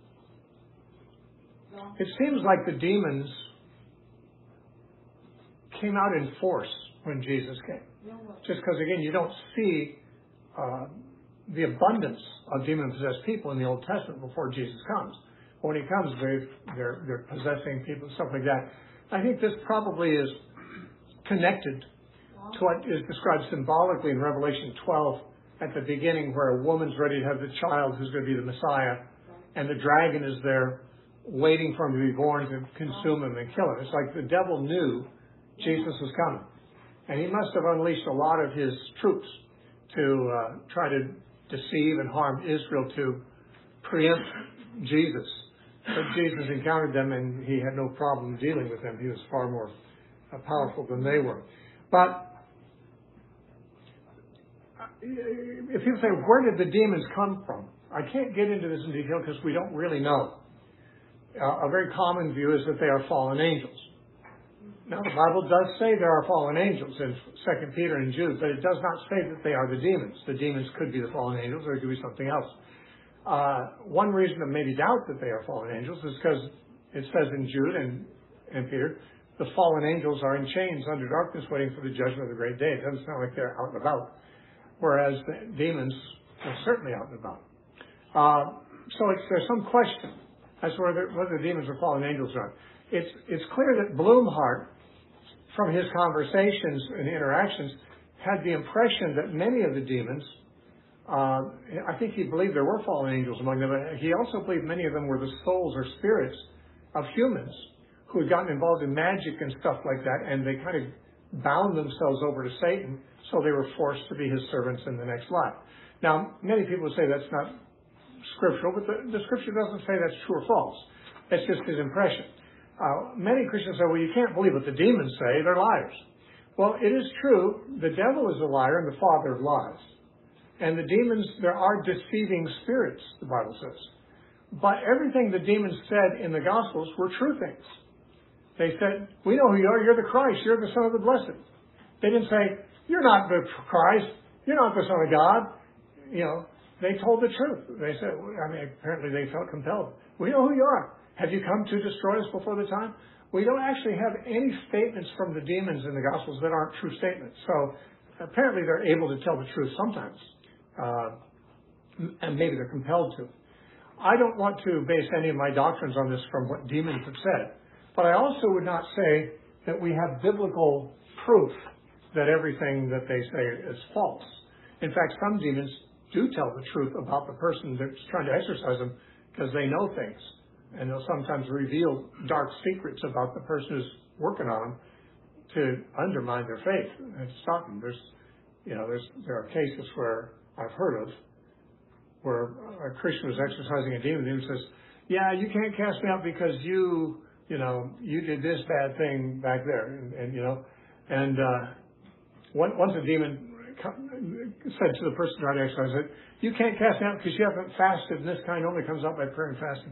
it seems like the demons came out in force when Jesus came. Just because, again, you don't see uh, the abundance of demon-possessed people in the Old Testament before Jesus comes. When he comes, they're, they're, they're possessing people, stuff like that. I think this probably is connected to what is described symbolically in Revelation twelve at the beginning, where a woman's ready to have the child who's going to be the Messiah, and the dragon is there waiting for him to be born to consume him and kill him. It's like the devil knew Jesus was coming. And he must have unleashed a lot of his troops to uh, try to deceive and harm Israel, to preempt Jesus. But Jesus encountered them, and he had no problem dealing with them. He was far more uh, powerful than they were. But if people say, where did the demons come from? I can't get into this in detail because we don't really know. Uh, a very common view is that they are fallen angels. Now, the Bible does say there are fallen angels in Second Peter and Jude, but it does not say that they are the demons. The demons could be the fallen angels, or it could be something else. Uh, one reason to maybe doubt that they are fallen angels is because it says in Jude and, and Peter, the fallen angels are in chains under darkness waiting for the judgment of the great day. It doesn't sound like they're out and about, whereas the demons are certainly out and about. Uh, so it's, there's some question as to whether, whether the demons are fallen angels or not. It's, it's clear that Blumhardt, from his conversations and interactions, had the impression that many of the demons, uh, I think he believed there were fallen angels among them, but he also believed many of them were the souls or spirits of humans who had gotten involved in magic and stuff like that, and they kind of bound themselves over to Satan, so they were forced to be his servants in the next life. Now, many people say that's not scriptural, but the, the scripture doesn't say that's true or false. That's just his impression. Uh, many Christians say, well, you can't believe what the demons say. They're liars. Well, it is true. The devil is a liar and the father of lies. And the demons, there are deceiving spirits, the Bible says. But everything the demons said in the Gospels were true things. They said, we know who you are. You're the Christ. You're the Son of the Blessed. They didn't say, you're not the Christ. You're not the Son of God. You know, they told the truth. They said, I mean, apparently they felt compelled. We know who you are. Have you come to destroy us before the time? we don't actually have any statements from the demons in the Gospels that aren't true statements. So apparently they're able to tell the truth sometimes, uh, and maybe they're compelled to. I don't want to base any of my doctrines on this from what demons have said, but I also would not say that we have biblical proof that everything that they say is false. In fact, some demons do tell the truth about the person that's trying to exorcise them because they know things, and they'll sometimes reveal dark secrets about the person who's working on them to undermine their faith and stop them. There's, you know, there's there are cases where I've heard of where a Christian was exorcising a demon, and the demon says, "Yeah, you can't cast me out because you, you know, you did this bad thing back there," and, and you know, and uh, one, once a demon said to the person trying to exercise it, "You can't cast me out because you haven't fasted, and this kind only comes out by prayer and fasting."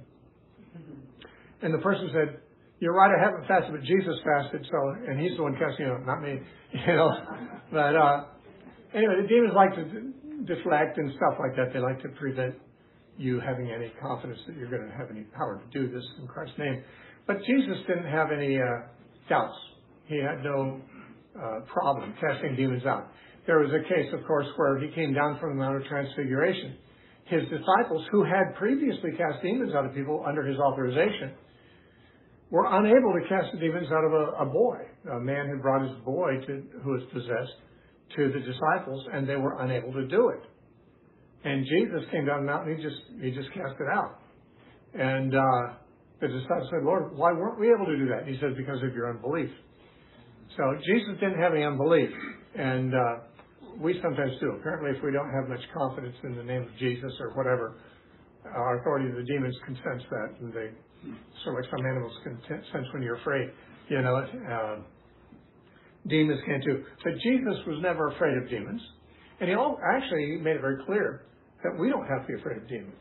And the person said, "You're right, I haven't fasted, but Jesus fasted, so, and he's the one casting you out, not me," you know. But uh, anyway, the demons like to deflect and stuff like that. They like to prevent you having any confidence that you're going to have any power to do this in Christ's name. But Jesus didn't have any uh, doubts. He had no uh, problem casting demons out. There was a case, of course, where he came down from the Mount of Transfiguration. His disciples, who had previously cast demons out of people under his authorization, were unable to cast the demons out of a, a boy. A man had brought his boy to, who was possessed to the disciples, and they were unable to do it. And Jesus came down the mountain, he just he just cast it out. And uh, the disciples said, "Lord, why weren't we able to do that?" He said, "Because of your unbelief." So Jesus didn't have any unbelief, and uh, we sometimes do. Apparently, if we don't have much confidence in the name of Jesus or whatever, our authority, the demons can sense that, and they, sort of like some animals can t- sense when you're afraid, you know. Uh, demons can too. But Jesus was never afraid of demons, and he all, actually made it very clear that we don't have to be afraid of demons.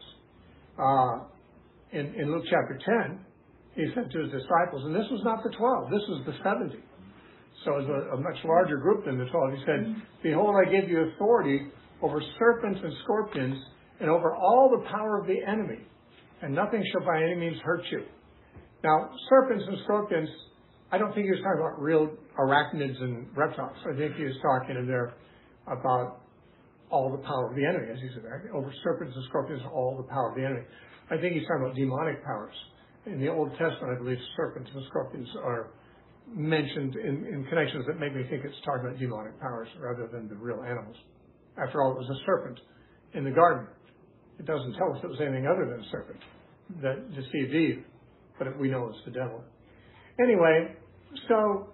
Uh, in, in Luke chapter ten, he said to his disciples, and this was not the twelve, this was the seventy. So it was a, a much larger group than the twelve. He said, "Behold, I give you authority over serpents and scorpions and over all the power of the enemy, and nothing shall by any means hurt you." Now, serpents and scorpions, I don't think he was talking about real arachnids and reptiles. I think he was talking in there about all the power of the enemy, as he said, over serpents and scorpions, all the power of the enemy. I think he's talking about demonic powers. In the Old Testament, I believe serpents and scorpions are mentioned in, in connections that make me think it's talking about demonic powers rather than the real animals. After all, it was a serpent in the garden. It doesn't tell us it was anything other than a serpent that deceived Eve, but we know it's the devil. Anyway, so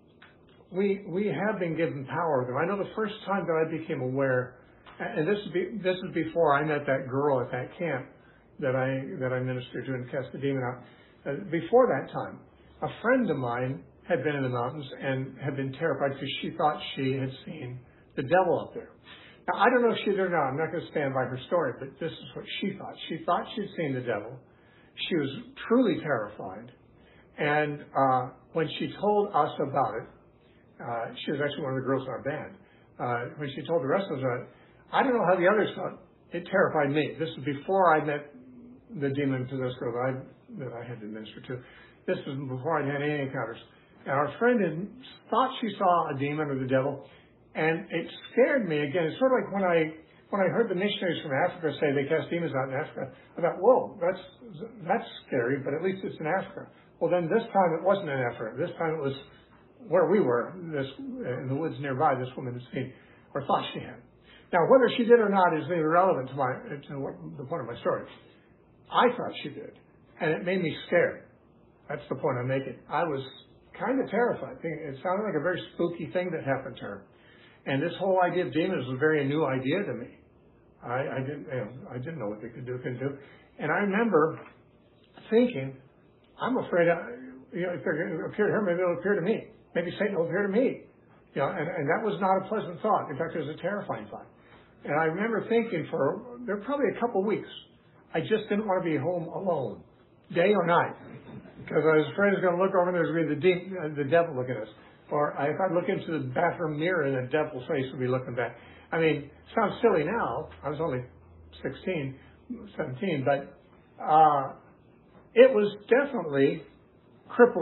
we we have been given power over them. I know the first time that I became aware, and this is be, this is before I met that girl at that camp that I that I ministered to and cast the demon out. Uh, before that time, a friend of mine had been in the mountains and had been terrified because she thought she had seen the devil up there. Now, I don't know if she did or not. I'm not going to stand by her story, but this is what she thought. She thought she'd seen the devil. She was truly terrified. And uh, when she told us about it, uh, she was actually one of the girls in our band. Uh, when she told the rest of us about it, I don't know how the others thought. It terrified me. This was before I met the demon-possessed girl that I, that I had to minister to. This was before I had any encounters. And our friend had thought she saw a demon or the devil, and it scared me again. It's sort of like when I when I heard the missionaries from Africa say they cast demons out in Africa. I thought, whoa, that's that's scary, but at least it's in Africa. Well, then this time it wasn't in Africa. This time it was where we were, this in the woods nearby. This woman had seen or thought she had. Now, whether she did or not is irrelevant to my to what, the point of my story. I thought she did, and it made me scared. That's the point I'm making. I was kind of terrified. It sounded like a very spooky thing that happened to her. And this whole idea of demons was a very new idea to me. I, I didn't, you know, I didn't know what they could do, couldn't do. And I remember thinking, I'm afraid, I, you know, if they're going to appear to her, maybe it'll appear to me. Maybe Satan will appear to me. You know, and, and that was not a pleasant thought. In fact, it was a terrifying thought. And I remember thinking for, there were probably a couple weeks, I just didn't want to be home alone, day or night. Because I was afraid I was going to look over and there was going to be the, deep, uh, the devil looking at us. Or I, if I'd look into the bathroom mirror and the devil's face would be looking back. I mean, it sounds silly now. I was only sixteen, seventeen, but uh, it was definitely crippling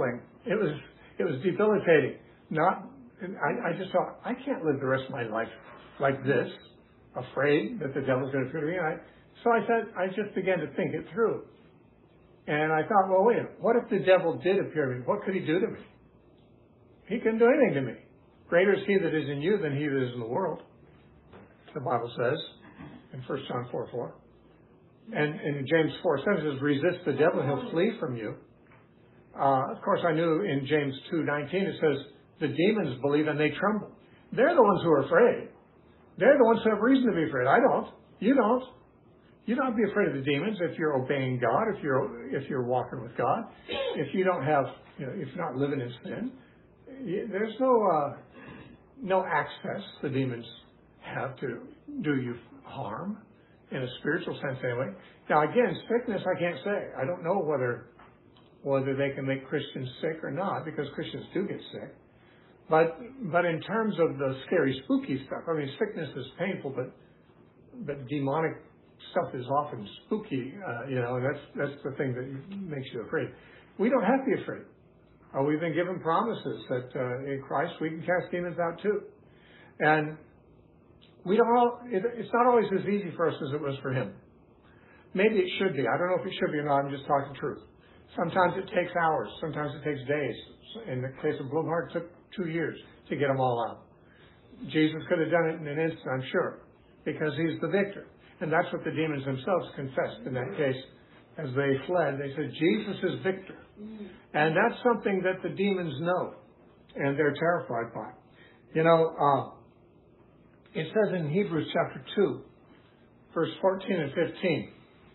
It was it was debilitating. Not, I, I just thought, I can't live the rest of my life like this, afraid that the devil's going to appear to me. I, so I said, I just began to think it through. And I thought, well, wait a minute. What if the devil did appear to me? What could he do to me? He couldn't do anything to me. Greater is he that is in you than he that is in the world, the Bible says in First John four four. And in James four seven it says, resist the devil and he'll flee from you. Uh, of course, I knew in James two nineteen it says, the demons believe and they tremble. They're the ones who are afraid. They're the ones who have reason to be afraid. I don't. You don't. You don't have to be afraid of the demons if you're obeying God, if you're if you're walking with God. If you don't have, you know, if you're not living in sin, you, there's no uh, no access the demons have to do you harm in a spiritual sense anyway. Now again, sickness I can't say. I don't know whether whether they can make Christians sick or not, because Christians do get sick. But but in terms of the scary, spooky stuff, I mean, sickness is painful, but but demonic stuff is often spooky, uh, you know, and that's that's the thing that makes you afraid. We don't have to be afraid. Uh, we've been given promises that uh, in Christ we can cast demons out too, and we don't all. It, it's not always as easy for us as it was for him. Maybe it should be. I don't know if it should be or not. I'm just talking truth. Sometimes it takes hours. Sometimes it takes days. In the case of Blumhardt, it took two years to get them all out. Jesus could have done it in an instant, I'm sure, because he's the victor. And that's what the demons themselves confessed in that case. As they fled, they said, Jesus is victor. And that's something that the demons know, and they're terrified by. You know, uh, it says in Hebrews chapter two, verse fourteen and fifteen,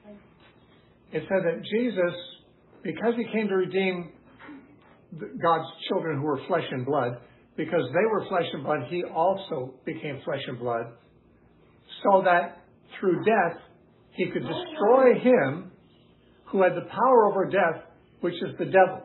it said that Jesus, because he came to redeem God's children who were flesh and blood, because they were flesh and blood, he also became flesh and blood, so that through death he could destroy him who had the power over death, which is the devil.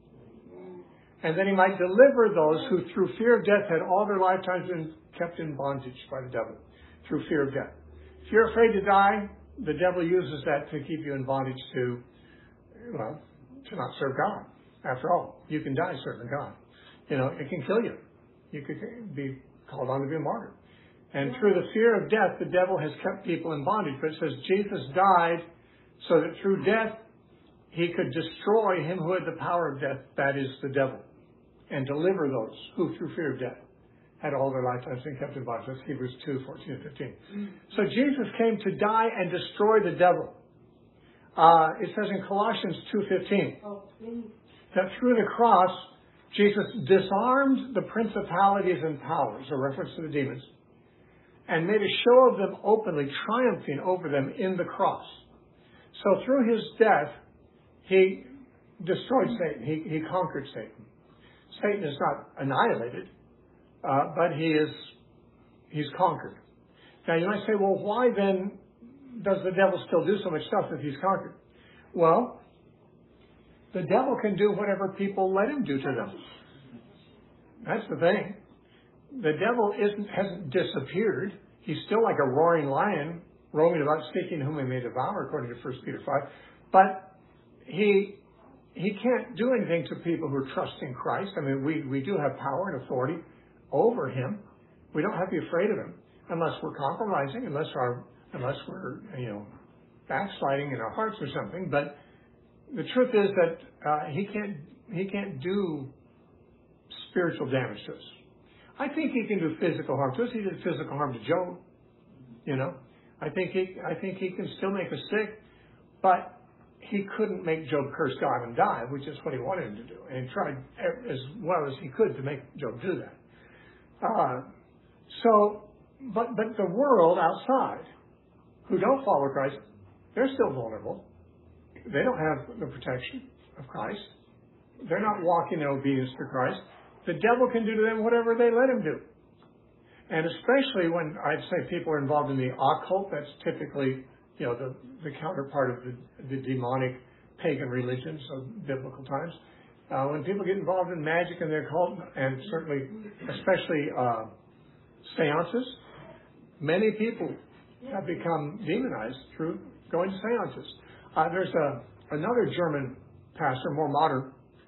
And then he might deliver those who through fear of death had all their lifetimes been kept in bondage by the devil, through fear of death. If you're afraid to die, the devil uses that to keep you in bondage to, well, to not serve God. After all, you can die serving God. You know, it can kill you. You could be called on to be a martyr. And through the fear of death, the devil has kept people in bondage. But it says Jesus died so that through death, he could destroy him who had the power of death, that is the devil, and deliver those who through fear of death had all their lifetimes been kept in bondage. That's Hebrews two, fourteen and fifteen. Mm. So Jesus came to die and destroy the devil. Uh, it says in Colossians two fifteen oh, that through the cross, Jesus disarmed the principalities and powers, a reference to the demons, and made a show of them openly, triumphing over them in the cross. So through his death, he destroyed Satan. He, he conquered Satan. Satan is not annihilated, uh, but he is he's conquered. Now you might say, well, why then does the devil still do so much stuff if he's conquered? Well, the devil can do whatever people let him do to them. That's the thing. The devil isn't hasn't disappeared. He's still like a roaring lion, roaming about seeking whom he may devour, according to First Peter five. But he he can't do anything to people who are trusting Christ. I mean, we, we do have power and authority over him. We don't have to be afraid of him unless we're compromising, unless our unless we're you know backsliding in our hearts or something. But the truth is that uh, he can't he can't do spiritual damage to us. I think he can do physical harm to us. He did physical harm to Job. You know, I think he I think he can still make us sick, but he couldn't make Job curse God and die, which is what he wanted him to do, and he tried as well as he could to make Job do that. Uh, so, but but the world outside, who don't follow Christ, they're still vulnerable. They don't have the protection of Christ. They're not walking in obedience to Christ. The devil can do to them whatever they let him do. And especially when I'd say people are involved in the occult, that's typically, you know, the, the counterpart of the, the demonic pagan religions of biblical times. Uh, when people get involved in magic and the occult, and certainly, especially uh, seances, many people have become demonized through going to seances. Uh, there's a, another German pastor, more modern,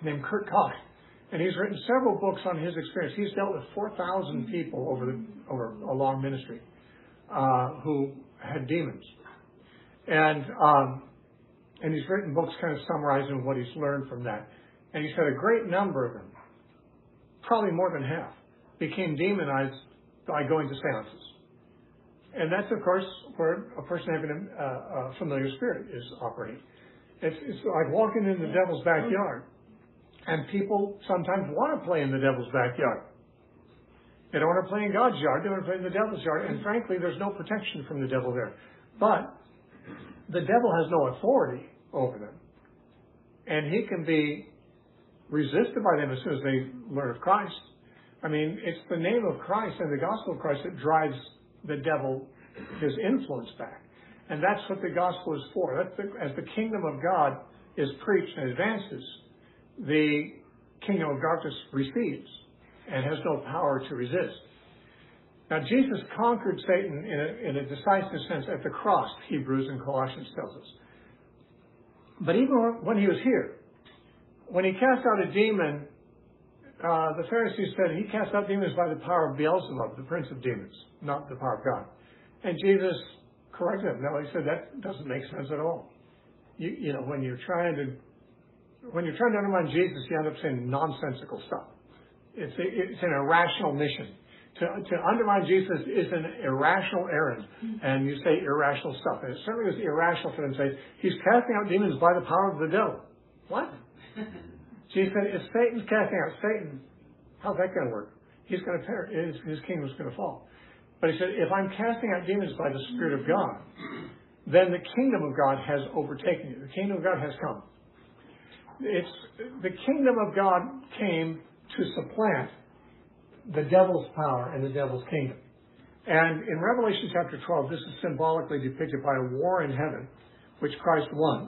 named Kurt Koch. And he's written several books on his experience. He's dealt with four thousand people over the over a long ministry uh, who had demons. And um, and he's written books kind of summarizing what he's learned from that. And he said a great number of them, probably more than half, became demonized by going to seances. And that's, of course, where a person having a, a familiar spirit is operating. It's, it's like walking in the devil's backyard. And people sometimes want to play in the devil's backyard. They don't want to play in God's yard. They want to play in the devil's yard. And frankly, there's no protection from the devil there. But the devil has no authority over them. And he can be resisted by them as soon as they learn of Christ. I mean, it's the name of Christ and the gospel of Christ that drives the devil, his influence back. And that's what the gospel is for. That's the, as the kingdom of God is preached and advances, the kingdom of darkness recedes and has no power to resist. Now, Jesus conquered Satan in a, in a decisive sense at the cross, Hebrews and Colossians tells us. But even when he was here, when he cast out a demon, uh, the Pharisees said he cast out demons by the power of Beelzebub, the prince of demons, not the power of God. And Jesus corrected them. No, he said that doesn't make sense at all. You, you know, when you're trying to when you're trying to undermine Jesus, you end up saying nonsensical stuff. It's a, it's an irrational mission. To, to undermine Jesus is an irrational errand, and you say irrational stuff. And it certainly was irrational for them to say, he's casting out demons by the power of the devil. What? Jesus said, if Satan's casting out Satan, how's that going to work? He's going to perish. His, his kingdom's going to fall. But he said, if I'm casting out demons by the Spirit of God, then the kingdom of God has overtaken you. The kingdom of God has come. It's the kingdom of God came to supplant the devil's power and the devil's kingdom. And in Revelation chapter twelve, this is symbolically depicted by a war in heaven, which Christ won.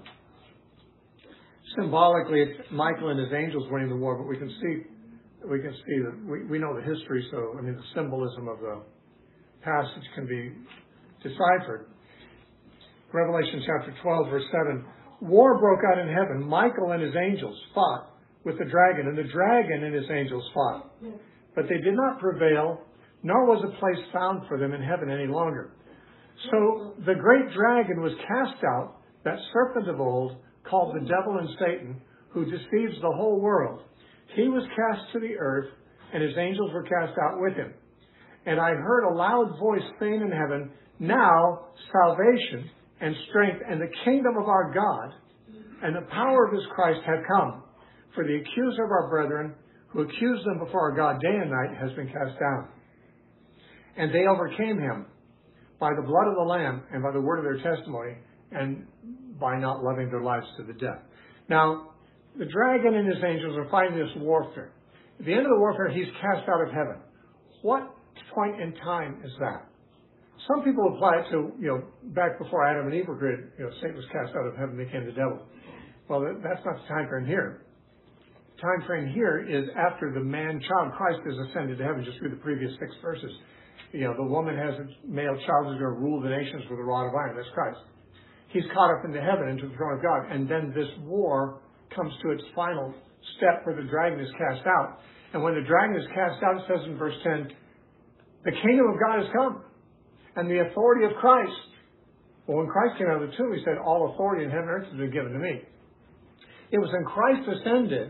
Symbolically, it's Michael and his angels winning the war, but we can see, we can see that we, we know the history, so I mean the symbolism of the passage can be deciphered. Revelation chapter twelve, verse seven. War broke out in heaven. Michael and his angels fought with the dragon, and the dragon and his angels fought. But they did not prevail, nor was a place found for them in heaven any longer. So the great dragon was cast out, that serpent of old, called the devil and Satan, who deceives the whole world. He was cast to the earth, and his angels were cast out with him. And I heard a loud voice saying in heaven, now salvation and strength and the kingdom of our God and the power of his Christ have come. For the accuser of our brethren, who accused them before our God day and night, has been cast down. And they overcame him by the blood of the Lamb and by the word of their testimony and by not loving their lives to the death. Now, the dragon and his angels are fighting this warfare. At the end of the warfare, he's cast out of heaven. What point in time is that? Some people apply it to, you know, back before Adam and Eve were created, you know, Satan was cast out of heaven and became the devil. Well, that's not the time frame here. The time frame here is after the man-child Christ has ascended to heaven, just through the previous six verses. You know, the woman has a male child who's going to rule the nations with a rod of iron. That's Christ. He's caught up into heaven, into the throne of God. And then this war comes to its final step where the dragon is cast out. And when the dragon is cast out, it says in verse ten, the kingdom of God has come. And the authority of Christ. Well, when Christ came out of the tomb, he said, all authority in heaven and earth has been given to me. It was when Christ ascended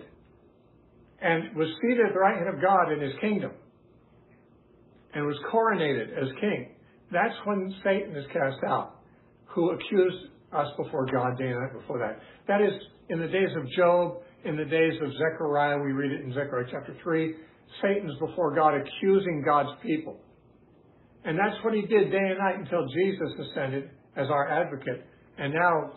and was seated at the right hand of God in his kingdom and was coronated as king. That's when Satan is cast out, who accused us before God day and night before that. That is, in the days of Job, in the days of Zechariah, we read it in Zechariah chapter three, Satan's before God accusing God's people. And that's what he did day and night until Jesus ascended as our advocate. And now,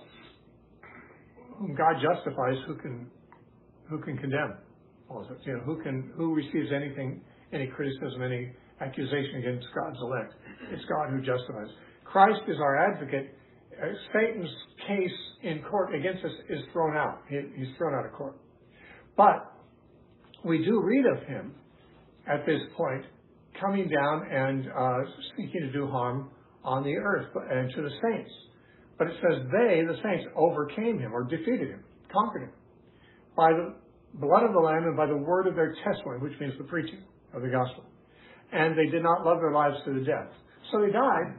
whom God justifies, who can who can condemn? You know, who can who receives anything, any criticism, any accusation against God's elect? It's God who justifies. Christ is our advocate. Uh, Satan's case in court against us is thrown out. He, he's thrown out of court. But we do read of him at this point coming down and uh, seeking to do harm on the earth and to the saints. But it says they, the saints, overcame him or defeated him, conquered him by the blood of the Lamb and by the word of their testimony, which means the preaching of the gospel. And they did not love their lives to the death. So they died.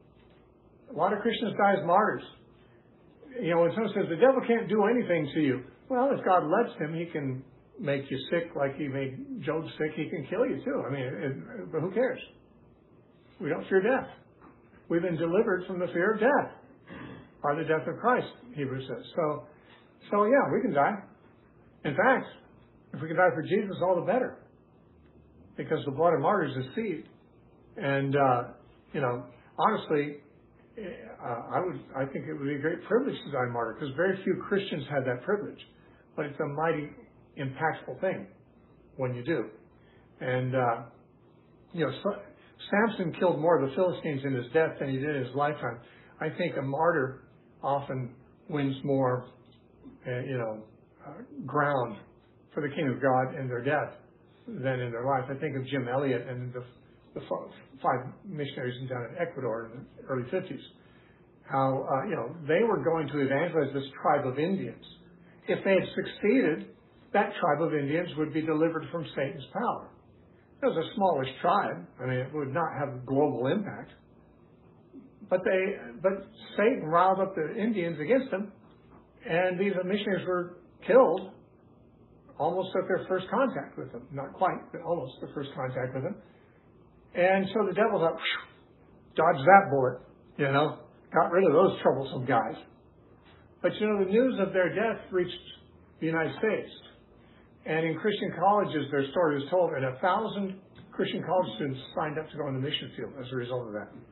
A lot of Christians die as martyrs. You know, when someone says, the devil can't do anything to you. Well, if God lets him, he can make you sick like he made Job sick. He can kill you too. I mean, it, it, but who cares? We don't fear death. We've been delivered from the fear of death by the death of Christ, Hebrews says. So, so yeah, we can die. In fact, if we can die for Jesus, all the better. Because the blood of martyrs is seed. And, uh, you know, honestly, uh, I would, I think it would be a great privilege to die martyr, because very few Christians have that privilege. But it's a mighty impactful thing when you do. And, uh, you know, so, Samson killed more of the Philistines in his death than he did in his lifetime. I think a martyr often wins more, uh, you know, uh, ground for the kingdom of God in their death than in their life. I think of Jim Elliot and the, the five missionaries down in Ecuador in the early fifties. How, uh, you know, they were going to evangelize this tribe of Indians. If they had succeeded, that tribe of Indians would be delivered from Satan's power. It was a smallish tribe. I mean, it would not have global impact. But they, but Satan riled up the Indians against them, and these missionaries were killed almost at their first contact with them. Not quite, but almost the first contact with them. And so the devil thought, dodged that bullet, you know, got rid of those troublesome guys. But you know, the news of their death reached the United States. And in Christian colleges, their story is told, and a thousand Christian college students signed up to go in the mission field as a result of that.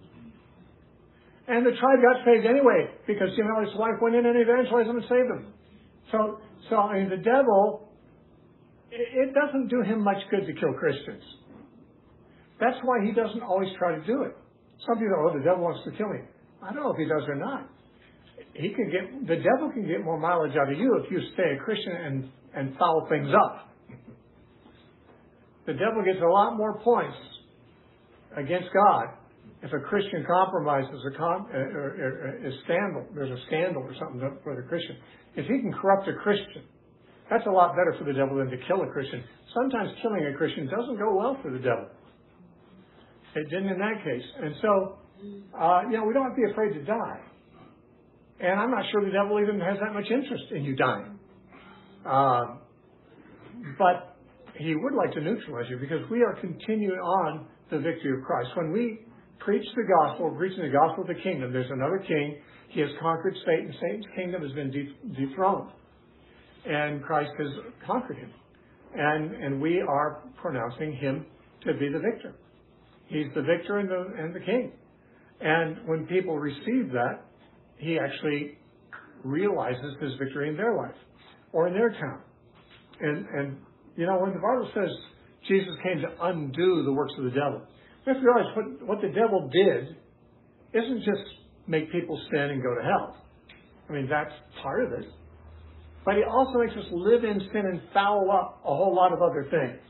And the tribe got saved anyway, because Jim Elliot's wife went in and evangelized them and saved them. So, so I mean, the devil, it, it doesn't do him much good to kill Christians. That's why he doesn't always try to do it. Some people, oh, the devil wants to kill me. I don't know if he does or not. He can get, the devil can get more mileage out of you if you stay a Christian and, and foul things up. The devil gets a lot more points against God if a Christian compromises a con, uh, or, or, or, scandal, there's a scandal or something for the Christian. If he can corrupt a Christian, that's a lot better for the devil than to kill a Christian. Sometimes killing a Christian doesn't go well for the devil. It didn't in that case. And so, uh, you know, we don't have to be afraid to die. And I'm not sure the devil even has that much interest in you dying. Uh, but he would like to neutralize you, because we are continuing on the victory of Christ. When we preach the gospel, preaching the gospel of the kingdom, there's another king. He has conquered Satan. Satan's kingdom has been de- dethroned. And Christ has conquered him. And, and we are pronouncing him to be the victor. He's the victor and the, and the king. And when people receive that, he actually realizes his victory in their life or in their town. And, and you know, when the Bible says Jesus came to undo the works of the devil, we have to realize what, what the devil did isn't just make people sin and go to hell. I mean, that's part of it. But he also makes us live in sin and foul up a whole lot of other things.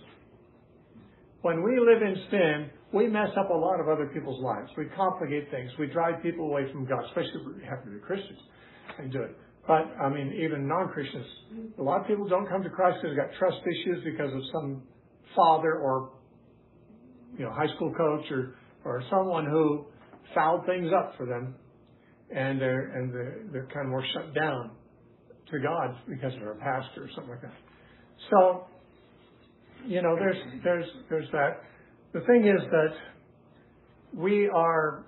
When we live in sin, we mess up a lot of other people's lives. We complicate things. We drive people away from God, especially if we happen to be Christians and do it. But, I mean, even non-Christians, a lot of people don't come to Christ because they've got trust issues because of some father or, you know, high school coach or, or someone who fouled things up for them, and they're, and they're, they're kind of more shut down to God because they're a pastor or something like that. So, you know, there's, there's, there's that. The thing is that we are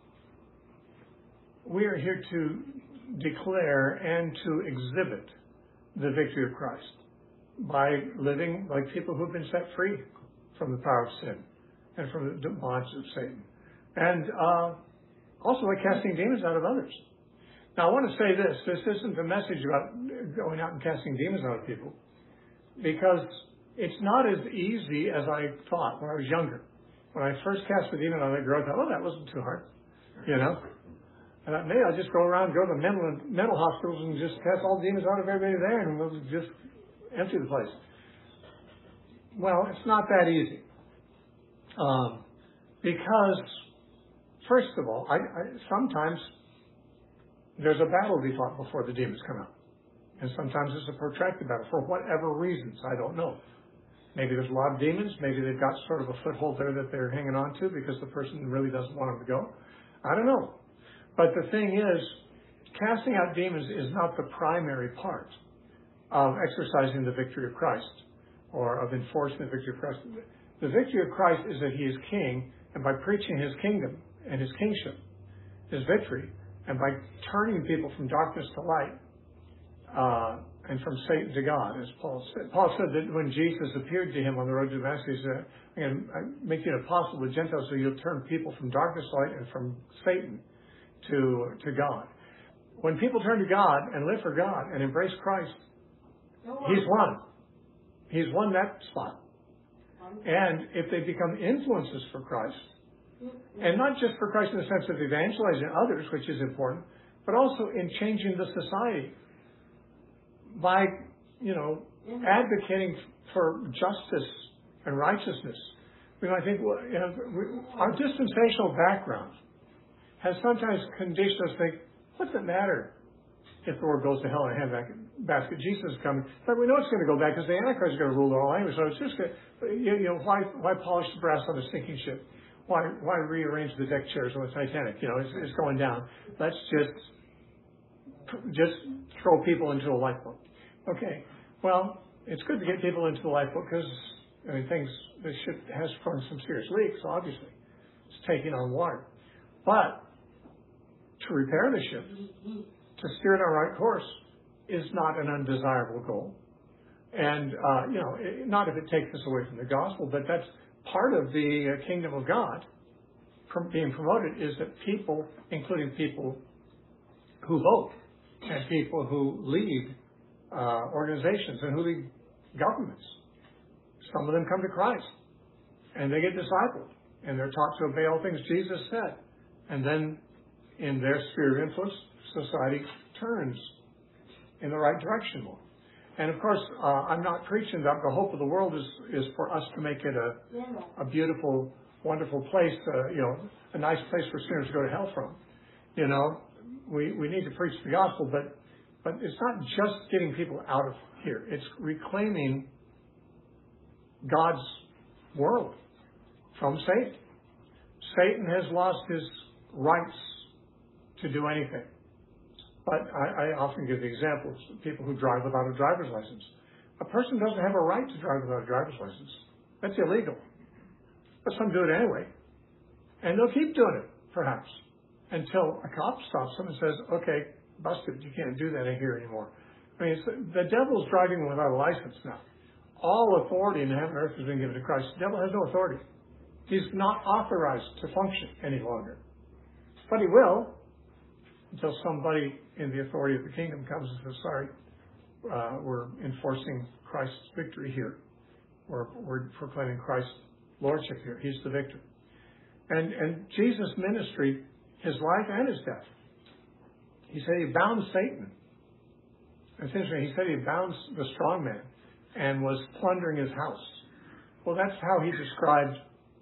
we are here to declare and to exhibit the victory of Christ by living like people who've been set free from the power of sin and from the bonds of Satan, and uh, also by casting demons out of others. Now, I want to say this: this isn't a message about going out and casting demons out of people, because it's not as easy as I thought when I was younger. When I first cast a demon out of that girl, I thought, oh, that wasn't too hard, you know. And I thought, maybe I'll just go around, go to the mental mental hospitals and just cast all the demons out of everybody there, and we'll just empty the place. Well, it's not that easy, um, because first of all, I, I, sometimes there's a battle to be fought before the demons come out. And sometimes it's a protracted battle for whatever reasons. I don't know. Maybe there's a lot of demons. Maybe they've got sort of a foothold there that they're hanging on to because the person really doesn't want them to go. I don't know. But the thing is, casting out demons is not the primary part of exercising the victory of Christ or of enforcing the victory of Christ. The victory of Christ is that he is king, and by preaching his kingdom and his kingship, his victory, and by turning people from darkness to light, uh, and from Satan to God, as Paul said. Paul said that when Jesus appeared to him on the road to Damascus, he said, I'm going to make you an apostle to the Gentiles, so you'll turn people from darkness to light and from Satan to, to God. When people turn to God and live for God and embrace Christ, he's won. He's won that spot. And if they become influences for Christ, and not just for Christ in the sense of evangelizing others, which is important, but also in changing the society by, you know, advocating for justice and righteousness. You know, I think, you know, our dispensational background has sometimes conditioned us to think, what's it matter if the world goes to hell in a handbasket? Jesus is coming. But we know it's going to go back because the Antichrist is going to rule the whole language. So it's just, going to, you know, why why polish the brass on a sinking ship? Why why rearrange the deck chairs on the Titanic? You know, it's, it's going down. Let's just just throw people into a lifeboat. Okay. Well, it's good to get people into the lifeboat because, I mean, things, the ship has sprung some serious leaks, obviously. It's taking on water. But to repair the ship, to steer it on the right course, is not an undesirable goal. And, uh, you know, it, not if it takes us away from the gospel, but that's part of the uh, kingdom of God from being promoted is that people, including people who vote and people who lead uh, organizations and who lead governments, some of them come to Christ and they get discipled and they're taught to obey all things Jesus said. And then in their sphere of influence, society turns in the right direction more. And of course, uh, I'm not preaching that the hope of the world is, is for us to make it a, a beautiful, wonderful place, uh, you know, a nice place for sinners to go to hell from. You know, we, we need to preach the gospel, but, but it's not just getting people out of here. It's reclaiming God's world from Satan. Satan has lost his rights to do anything. But I, I often give the examples of people who drive without a driver's license. A person doesn't have a right to drive without a driver's license. That's illegal. But some do it anyway. And they'll keep doing it, perhaps, until a cop stops them and says, okay, busted, you can't do that in here anymore. I mean, it's, the devil's driving without a license now. All authority in heaven and earth has been given to Christ. The devil has no authority. He's not authorized to function any longer. But he will, until somebody in the authority of the kingdom comes and says, sorry, uh, we're enforcing Christ's victory here. We're, we're proclaiming Christ's lordship here. He's the victor. And, and Jesus' ministry, his life and his death, he said he bound Satan. It's interesting. He said he bound the strong man and was plundering his house. Well, that's how he described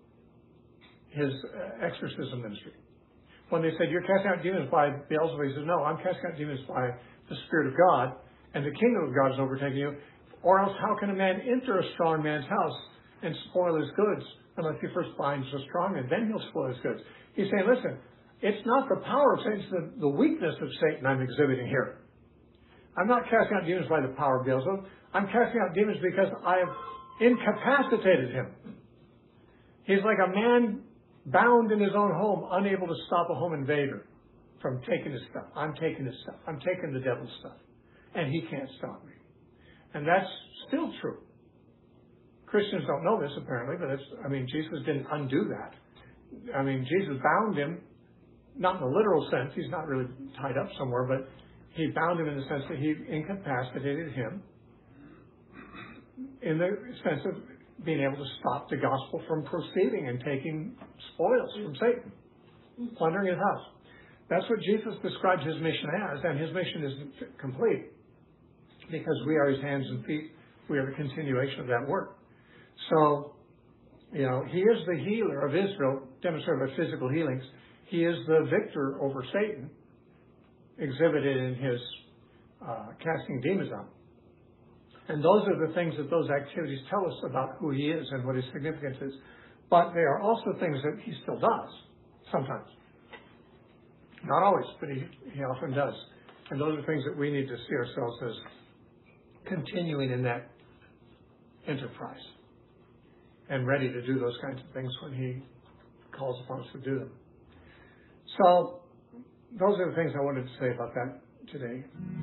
his uh, exorcism ministry. When they said, you're casting out demons by Beelzebub, he says, no, I'm casting out demons by the Spirit of God, and the kingdom of God is overtaking you. Or else how can a man enter a strong man's house and spoil his goods unless he first binds the strong man? Then he'll spoil his goods. He's saying, listen, it's not the power of Satan, it's the, the weakness of Satan I'm exhibiting here. I'm not casting out demons by the power of Beelzebub. I'm casting out demons because I have incapacitated him. He's like a man bound in his own home, unable to stop a home invader from taking his stuff. I'm taking his stuff. I'm taking the devil's stuff. And he can't stop me. And that's still true. Christians don't know this, apparently, but it's, I mean, Jesus didn't undo that. I mean, Jesus bound him, not in the literal sense. He's not really tied up somewhere, but he bound him in the sense that he incapacitated him in the sense of being able to stop the gospel from proceeding and taking spoils from Satan, plundering his house. That's what Jesus describes his mission as, and his mission is complete because we are his hands and feet. We are the continuation of that work. So, you know, he is the healer of Israel, demonstrated by physical healings. He is the victor over Satan, exhibited in his uh, casting demons out. And those are the things that those activities tell us about who he is and what his significance is. But they are also things that he still does, sometimes. Not always, but he, he often does. And those are things that we need to see ourselves as continuing in that enterprise and ready to do those kinds of things when he calls upon us to do them. So those are the things I wanted to say about that today.